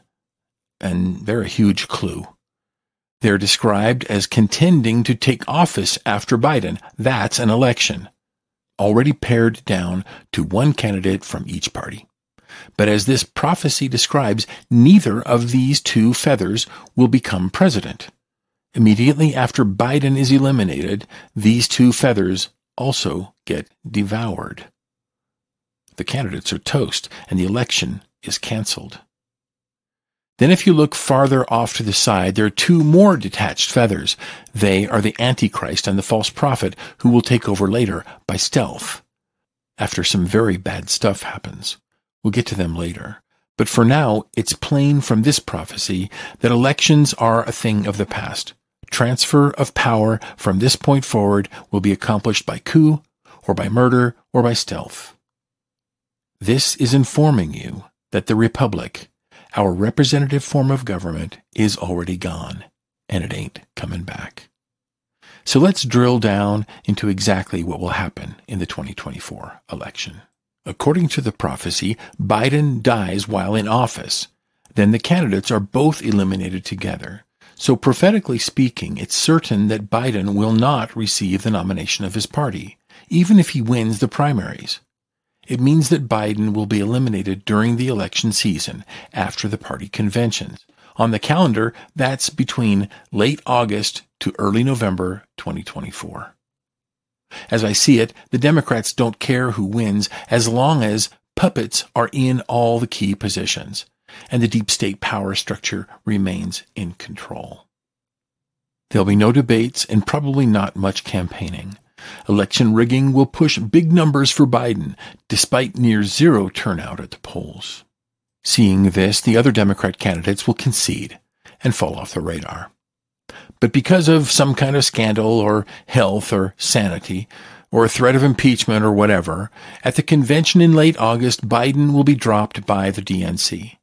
and they're a huge clue. They're described as contending to take office after Biden. That's an election, already pared down to 1 candidate from each party. But as this prophecy describes, neither of these 2 feathers will become president. Immediately after Biden is eliminated, these 2 feathers also get devoured. The candidates are toast, and the election is canceled. Then if you look farther off to the side, there are 2 more detached feathers. They are the Antichrist and the false prophet, who will take over later by stealth, after some very bad stuff happens. We'll get to them later. But for now, it's plain from this prophecy that elections are a thing of the past. Transfer of power from this point forward will be accomplished by coup, or by murder, or by stealth. This is informing you that the Republic, our representative form of government, is already gone, and it ain't coming back. So let's drill down into exactly what will happen in the 2024 election. According to the prophecy, Biden dies while in office. Then the candidates are both eliminated together. So prophetically speaking, it's certain that Biden will not receive the nomination of his party, even if he wins the primaries. It means that Biden will be eliminated during the election season after the party conventions. On the calendar, that's between late August to early November 2024. As I see it, the Democrats don't care who wins as long as puppets are in all the key positions, and the deep state power structure remains in control. There'll be no debates and probably not much campaigning. Election rigging will push big numbers for Biden, despite near zero turnout at the polls. Seeing this, the other Democrat candidates will concede and fall off the radar. But because of some kind of scandal or health or sanity, or a threat of impeachment or whatever, at the convention in late August, Biden will be dropped by the DNC.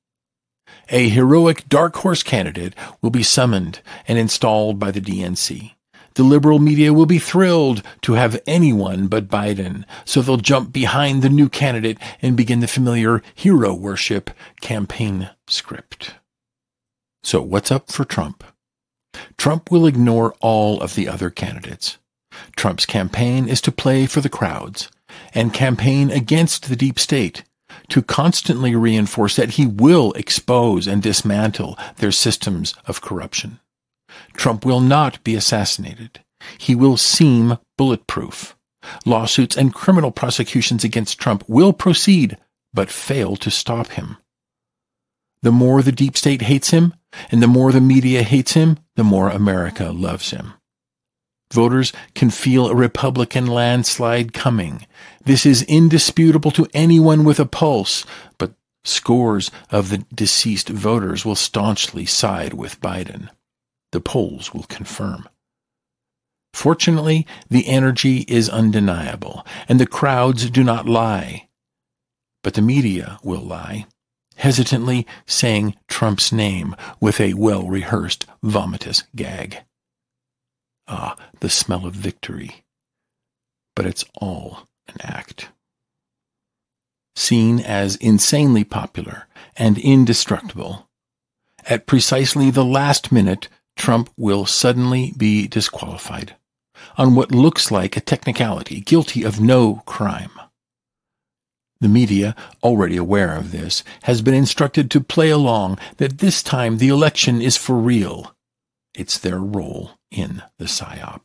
A heroic dark horse candidate will be summoned and installed by the DNC. The liberal media will be thrilled to have anyone but Biden, so they'll jump behind the new candidate and begin the familiar hero worship campaign script. So what's up for Trump? Trump will ignore all of the other candidates. Trump's campaign is to play for the crowds and campaign against the deep state, to constantly reinforce that he will expose and dismantle their systems of corruption. Trump will not be assassinated. He will seem bulletproof. Lawsuits and criminal prosecutions against Trump will proceed, but fail to stop him. The more the deep state hates him, and the more the media hates him, the more America loves him. Voters can feel a Republican landslide coming. This is indisputable to anyone with a pulse, but scores of the deceased voters will staunchly side with Biden. The polls will confirm. Fortunately, the energy is undeniable, and the crowds do not lie. But the media will lie, hesitantly saying Trump's name with a well-rehearsed vomitous gag. Ah, the smell of victory. But it's all an act. Seen as insanely popular and indestructible, at precisely the last minute, Trump will suddenly be disqualified on what looks like a technicality, guilty of no crime. The media, already aware of this, has been instructed to play along that this time the election is for real. It's their role in the psyop.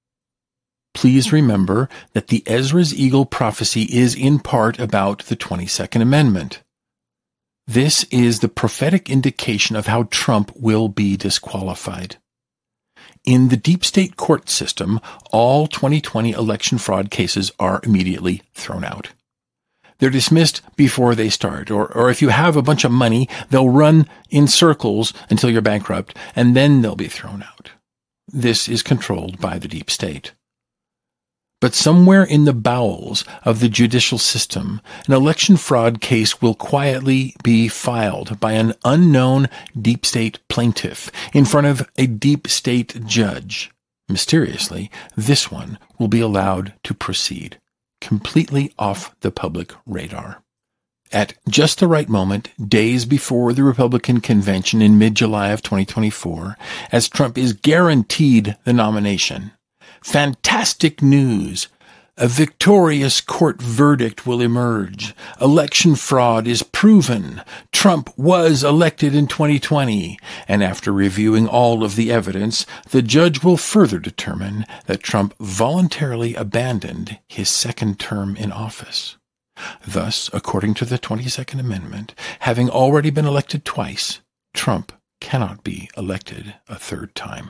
Please remember that the Ezra's Eagle prophecy is in part about the 22nd Amendment. This is the prophetic indication of how Trump will be disqualified. In the deep state court system, all 2020 election fraud cases are immediately thrown out. They're dismissed before they start, or if you have a bunch of money, they'll run in circles until you're bankrupt, and then they'll be thrown out. This is controlled by the deep state. But somewhere in the bowels of the judicial system, an election fraud case will quietly be filed by an unknown deep state plaintiff in front of a deep state judge. Mysteriously, this one will be allowed to proceed, completely off the public radar. At just the right moment, days before the Republican convention in mid-July of 2024, as Trump is guaranteed the nomination, fantastic news! A victorious court verdict will emerge. Election fraud is proven. Trump was elected in 2020. And after reviewing all of the evidence, the judge will further determine that Trump voluntarily abandoned his second term in office. Thus, according to the 22nd Amendment, having already been elected twice, Trump cannot be elected a third time.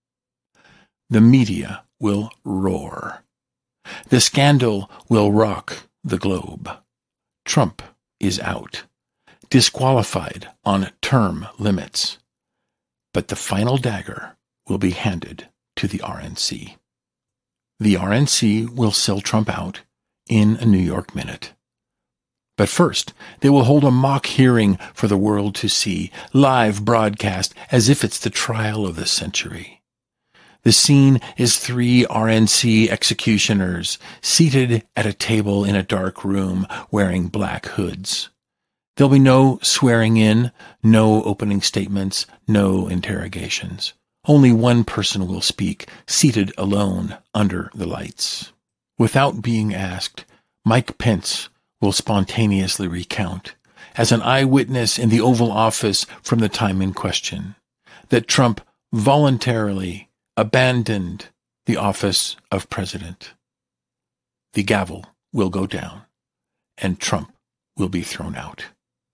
The media will roar. The scandal will rock the globe. Trump is out, disqualified on term limits. But the final dagger will be handed to the RNC. The RNC will sell Trump out in a New York Minute. But first, they will hold a mock hearing for the world to see, live broadcast as if it's the trial of the century. The scene is 3 RNC executioners seated at a table in a dark room wearing black hoods. There'll be no swearing in, no opening statements, no interrogations. Only one person will speak, seated alone under the lights. Without being asked, Mike Pence will spontaneously recount, as an eyewitness in the Oval Office from the time in question, that Trump voluntarily abandoned the office of president. The gavel will go down, and Trump will be thrown out.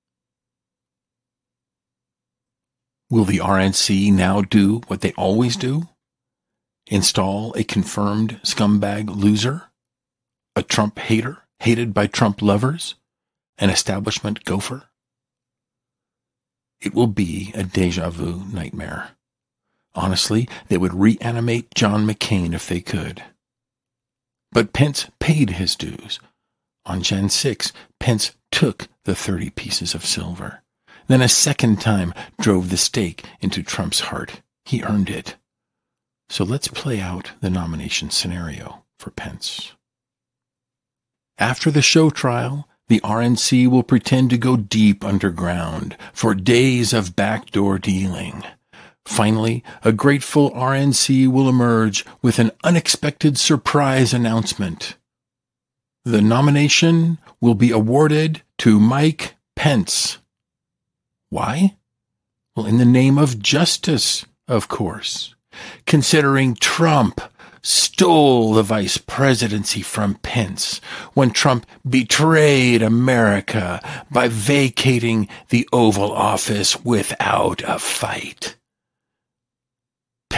Will the RNC now do what they always do? Install a confirmed scumbag loser? A Trump hater, hated by Trump lovers? An establishment gopher? It will be a déjà vu nightmare. Honestly, they would reanimate John McCain if they could. But Pence paid his dues. On Jan 6, Pence took the 30 pieces of silver. Then a second time drove the stake into Trump's heart. He earned it. So let's play out the nomination scenario for Pence. After the show trial, the RNC will pretend to go deep underground for days of backdoor dealing. Finally, a grateful RNC will emerge with an unexpected surprise announcement. The nomination will be awarded to Mike Pence. Why? Well, in the name of justice, of course. Considering Trump stole the vice presidency from Pence when Trump betrayed America by vacating the Oval Office without a fight.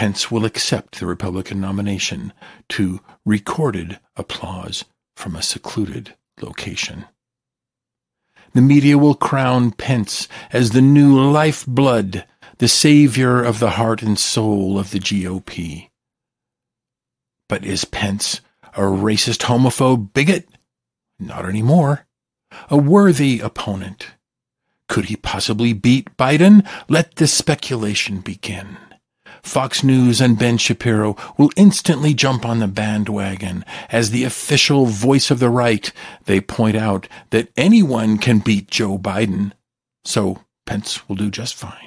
Pence will accept the Republican nomination to recorded applause from a secluded location. The media will crown Pence as the new lifeblood, the savior of the heart and soul of the GOP. But is Pence a racist, homophobe, bigot? Not anymore. A worthy opponent. Could he possibly beat Biden? Let the speculation begin. Fox News and Ben Shapiro will instantly jump on the bandwagon. As the official voice of the right, they point out that anyone can beat Joe Biden, so Pence will do just fine.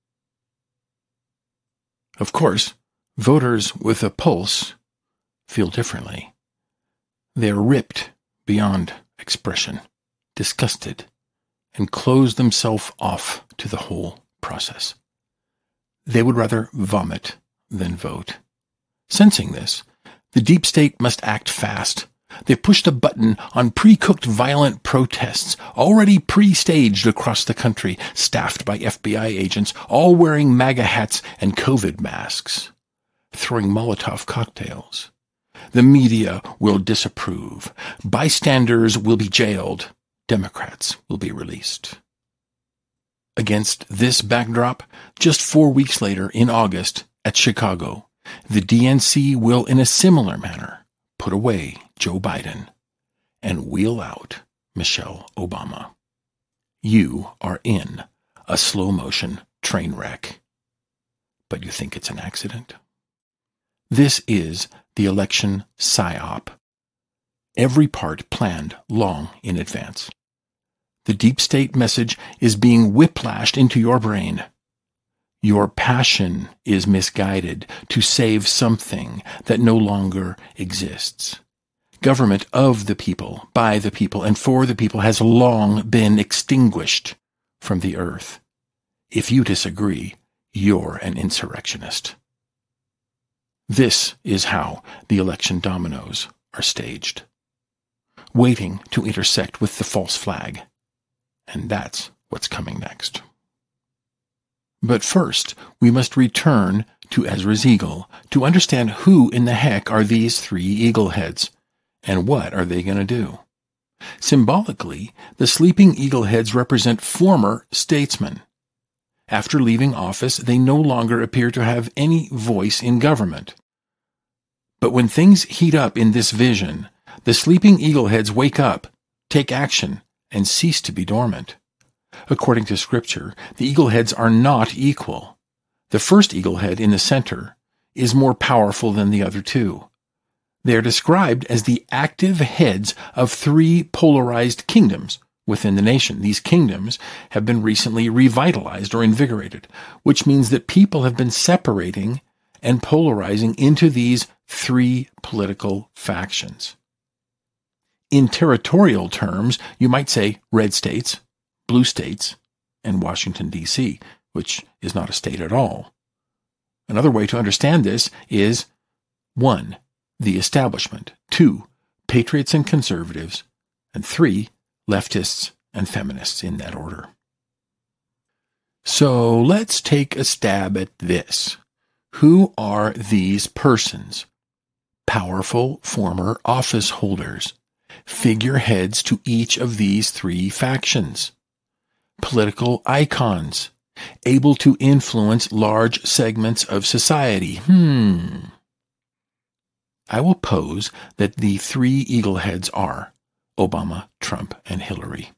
Of course, voters with a pulse feel differently. They are ripped beyond expression, disgusted, and close themselves off to the whole process. They would rather vomit than vote. Sensing this, the deep state must act fast. They pushed a button on pre-cooked violent protests, already pre-staged across the country, staffed by FBI agents, all wearing MAGA hats and COVID masks, throwing Molotov cocktails. The media will disapprove. Bystanders will be jailed. Democrats will be released. Against this backdrop, just 4 weeks later, in August, at Chicago, the DNC will, in a similar manner, put away Joe Biden and wheel out Michelle Obama. You are in a slow-motion train wreck. But you think it's an accident? This is the election psyop. Every part planned long in advance. The deep state message is being whiplashed into your brain. Your passion is misguided to save something that no longer exists. Government of the people, by the people, and for the people has long been extinguished from the earth. If you disagree, you're an insurrectionist. This is how the election dominoes are staged, waiting to intersect with the false flag. And that's what's coming next. But first, we must return to Ezra's eagle to understand who in the heck are these three eagle heads, and what are they going to do. Symbolically, the sleeping eagle heads represent former statesmen. After leaving office, they no longer appear to have any voice in government. But when things heat up in this vision, the sleeping eagle heads wake up, take action, and cease to be dormant. According to Scripture, the eagle heads are not equal. The first eagle head in the center is more powerful than the other two. They are described as the active heads of three polarized kingdoms within the nation. These kingdoms have been recently revitalized or invigorated, which means that people have been separating and polarizing into these three political factions. In territorial terms, you might say red states, blue states, and Washington, D.C., which is not a state at all. Another way to understand this is 1. The establishment, 2. Patriots and conservatives, and 3. Leftists and feminists, in that order. So let's take a stab at this. Who are these persons? Powerful former office holders, figureheads to each of these three factions, political icons, able to influence large segments of society. I will pose that the three eagleheads are Obama, Trump, and Hillary.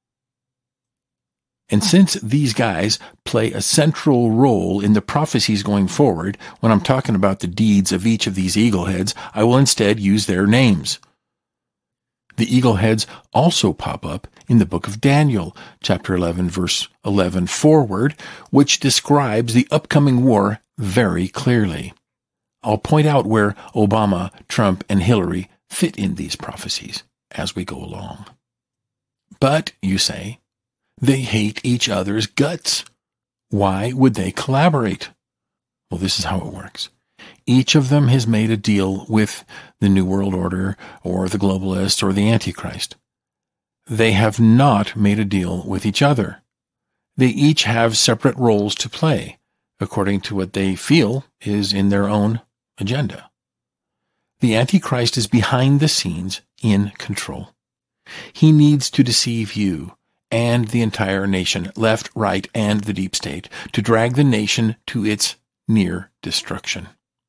And since these guys play a central role in the prophecies going forward, when I'm talking about the deeds of each of these eagleheads, I will instead use their names. The eagleheads also pop up in the book of Daniel, chapter 11, verse 11 forward, which describes the upcoming war very clearly. I'll point out where Obama, Trump, and Hillary fit in these prophecies as we go along. But, you say, they hate each other's guts. Why would they collaborate? Well, this is how it works. Each of them has made a deal with the New World Order or the globalists or the Antichrist. They have not made a deal with each other. They each have separate roles to play. according to what they feel is in their own agenda. The Antichrist is behind the scenes in control. He needs to deceive you and the entire nation, left, right, and the deep state, to drag the nation to its near destruction.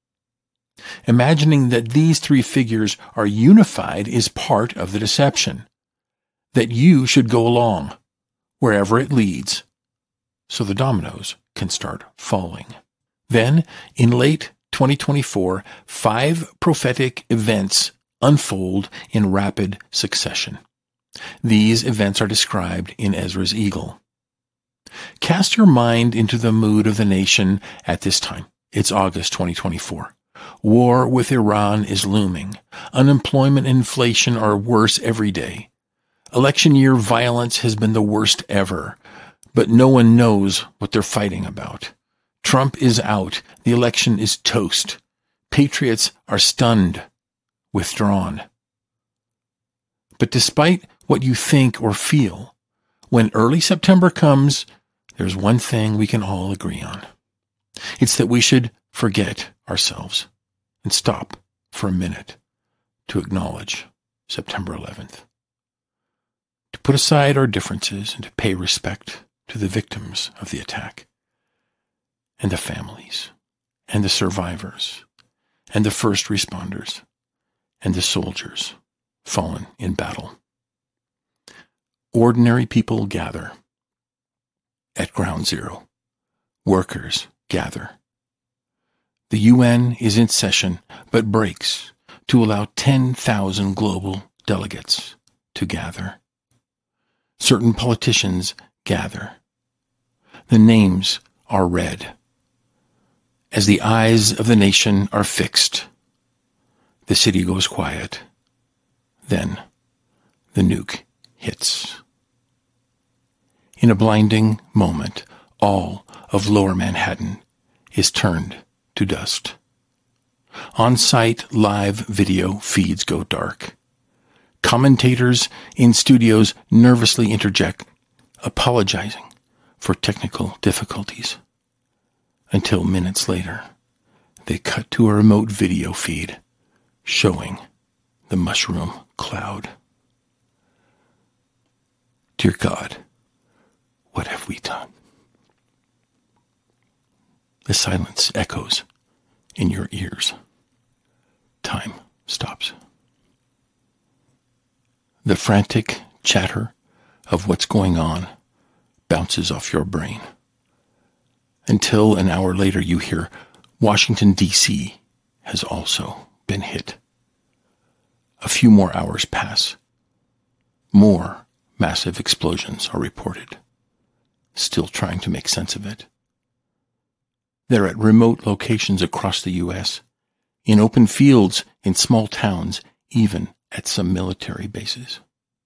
Imagining that these three figures are unified is part of the deception. That you should go along, wherever it leads, so the dominoes can start falling. Then, in late 2024, 5 prophetic events unfold in rapid succession. These events are described in Ezra's Eagle. Cast your mind into the mood of the nation at this time. It's August 2024. War with Iran is looming. Unemployment and inflation are worse every day. Election year violence has been the worst ever, but no one knows what they're fighting about. Trump is out. The election is toast. Patriots are stunned, withdrawn. But despite what you think or feel, when early September comes, there's one thing we can all agree on. It's that we should forget ourselves and stop for a minute to acknowledge September 11th. To put aside our differences and to pay respect to the victims of the attack and the families and the survivors and the first responders and the soldiers fallen in battle. Ordinary people gather at Ground Zero. Workers gather. The UN is in session, but breaks to allow 10,000 global delegates to gather. Certain politicians gather. The names are read. As the eyes of the nation are fixed, the city goes quiet. Then the nuke hits. In a blinding moment, all of Lower Manhattan is turned to dust. On-site live video feeds go dark. Commentators in studios nervously interject, apologizing for technical difficulties. Until minutes later, they cut to a remote video feed showing the mushroom cloud. Dear God, what have we done? The silence echoes in your ears. Time stops. The frantic chatter of what's going on bounces off your brain. Until an hour later you hear Washington, D.C. has also been hit. A few more hours pass. More massive explosions are reported. Still trying to make sense of it. They're at remote locations across the U.S., in open fields, in small towns, even at some military bases.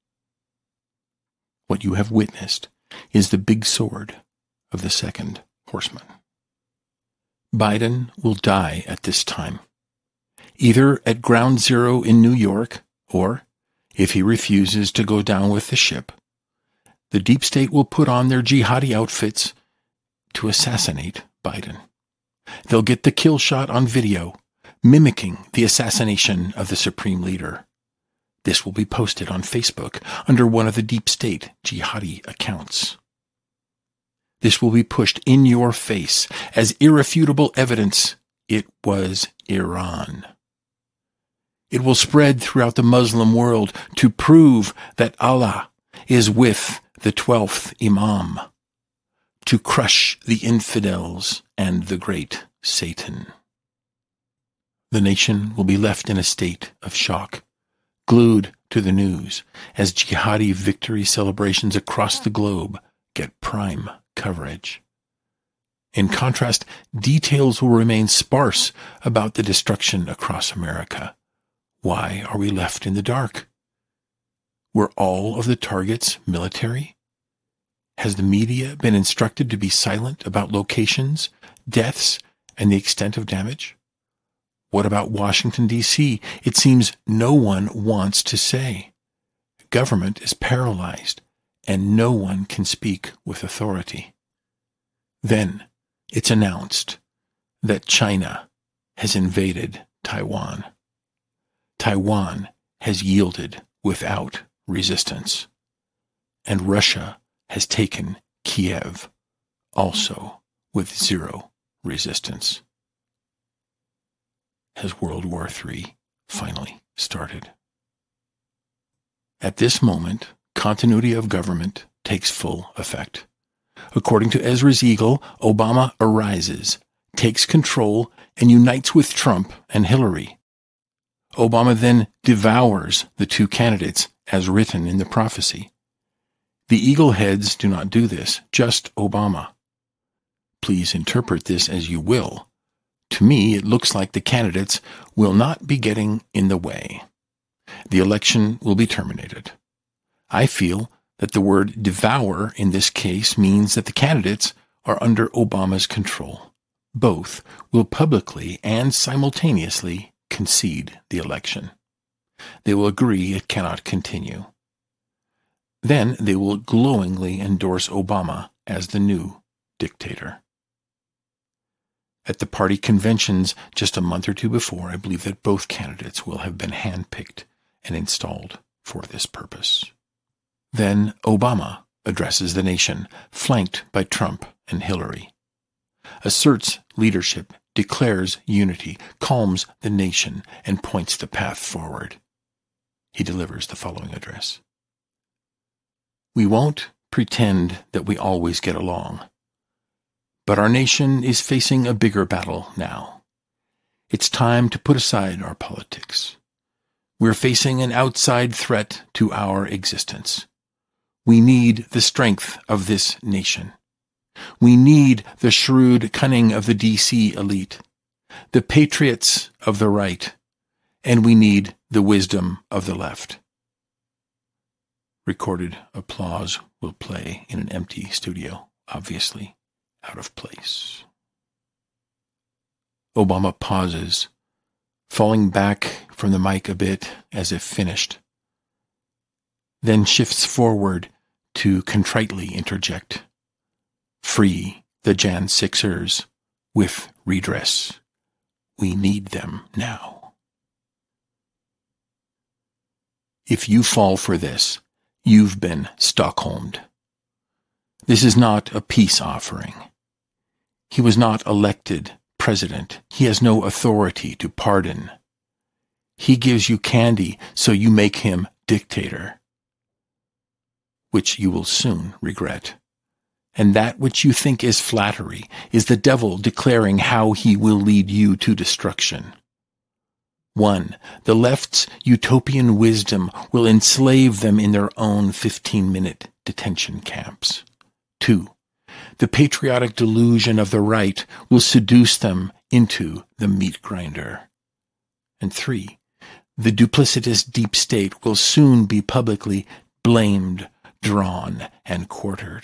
What you have witnessed is the big sword of the second horseman. Biden will die at this time, either at Ground Zero in New York, or, if he refuses to go down with the ship, the deep state will put on their jihadi outfits to assassinate Biden. They'll get the kill shot on video, mimicking the assassination of the supreme leader. This will be posted on Facebook under one of the deep state jihadi accounts. This will be pushed in your face as irrefutable evidence it was Iran. It will spread throughout the Muslim world to prove that Allah is with the 12th Imam, to crush the infidels and the great Satan. The nation will be left in a state of shock, glued to the news, as jihadi victory celebrations across the globe get prime coverage. In contrast, details will remain sparse about the destruction across America. Why are we left in the dark? Were all of the targets military? Has the media been instructed to be silent about locations, deaths, and the extent of damage? What about Washington, D.C.? It seems no one wants to say. Government is paralyzed, and no one can speak with authority. Then, it's announced that China has invaded Taiwan. Taiwan has yielded without resistance, and Russia has taken Kiev, also with zero resistance. Has World War III finally started? At this moment, continuity of government takes full effect. According to Ezra Ziegel, Obama arises, takes control, and unites with Trump and Hillary. Obama then devours the two candidates as written in the prophecy. The eagle heads do not do this, just Obama. Please interpret this as you will. To me, it looks like the candidates will not be getting in the way. The election will be terminated. I feel that the word devour in this case means that the candidates are under Obama's control. Both will publicly and simultaneously concede the election. They will agree it cannot continue. Then they will glowingly endorse Obama as the new dictator. At the party conventions just a month or two before, I believe that both candidates will have been handpicked and installed for this purpose. Then Obama addresses the nation, flanked by Trump and Hillary. Asserts leadership, declares unity, calms the nation, and points the path forward. He delivers the following address. We won't pretend that we always get along. But our nation is facing a bigger battle now. It's time to put aside our politics. We're facing an outside threat to our existence. We need the strength of this nation. We need the shrewd cunning of the D.C. elite, the patriots of the right, and we need the wisdom of the left. Recorded applause will play in an empty studio, obviously out of place. Obama pauses, falling back from the mic a bit as if finished, then shifts forward to contritely interject. Free the Jan 6ers with redress. We need them now. If you fall for this, you've been Stockholmed. This is not a peace offering. He was not elected president. He has no authority to pardon. He gives you candy so you make him dictator, which you will soon regret. And that which you think is flattery is the devil declaring how he will lead you to destruction. 1. The left's utopian wisdom will enslave them in their own 15-minute detention camps. 2. The patriotic delusion of the right will seduce them into the meat grinder. And 3. The duplicitous deep state will soon be publicly blamed, drawn, and quartered.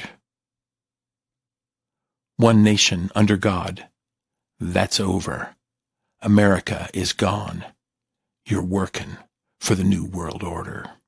One nation under God. That's over. America is gone. You're working for the New World Order.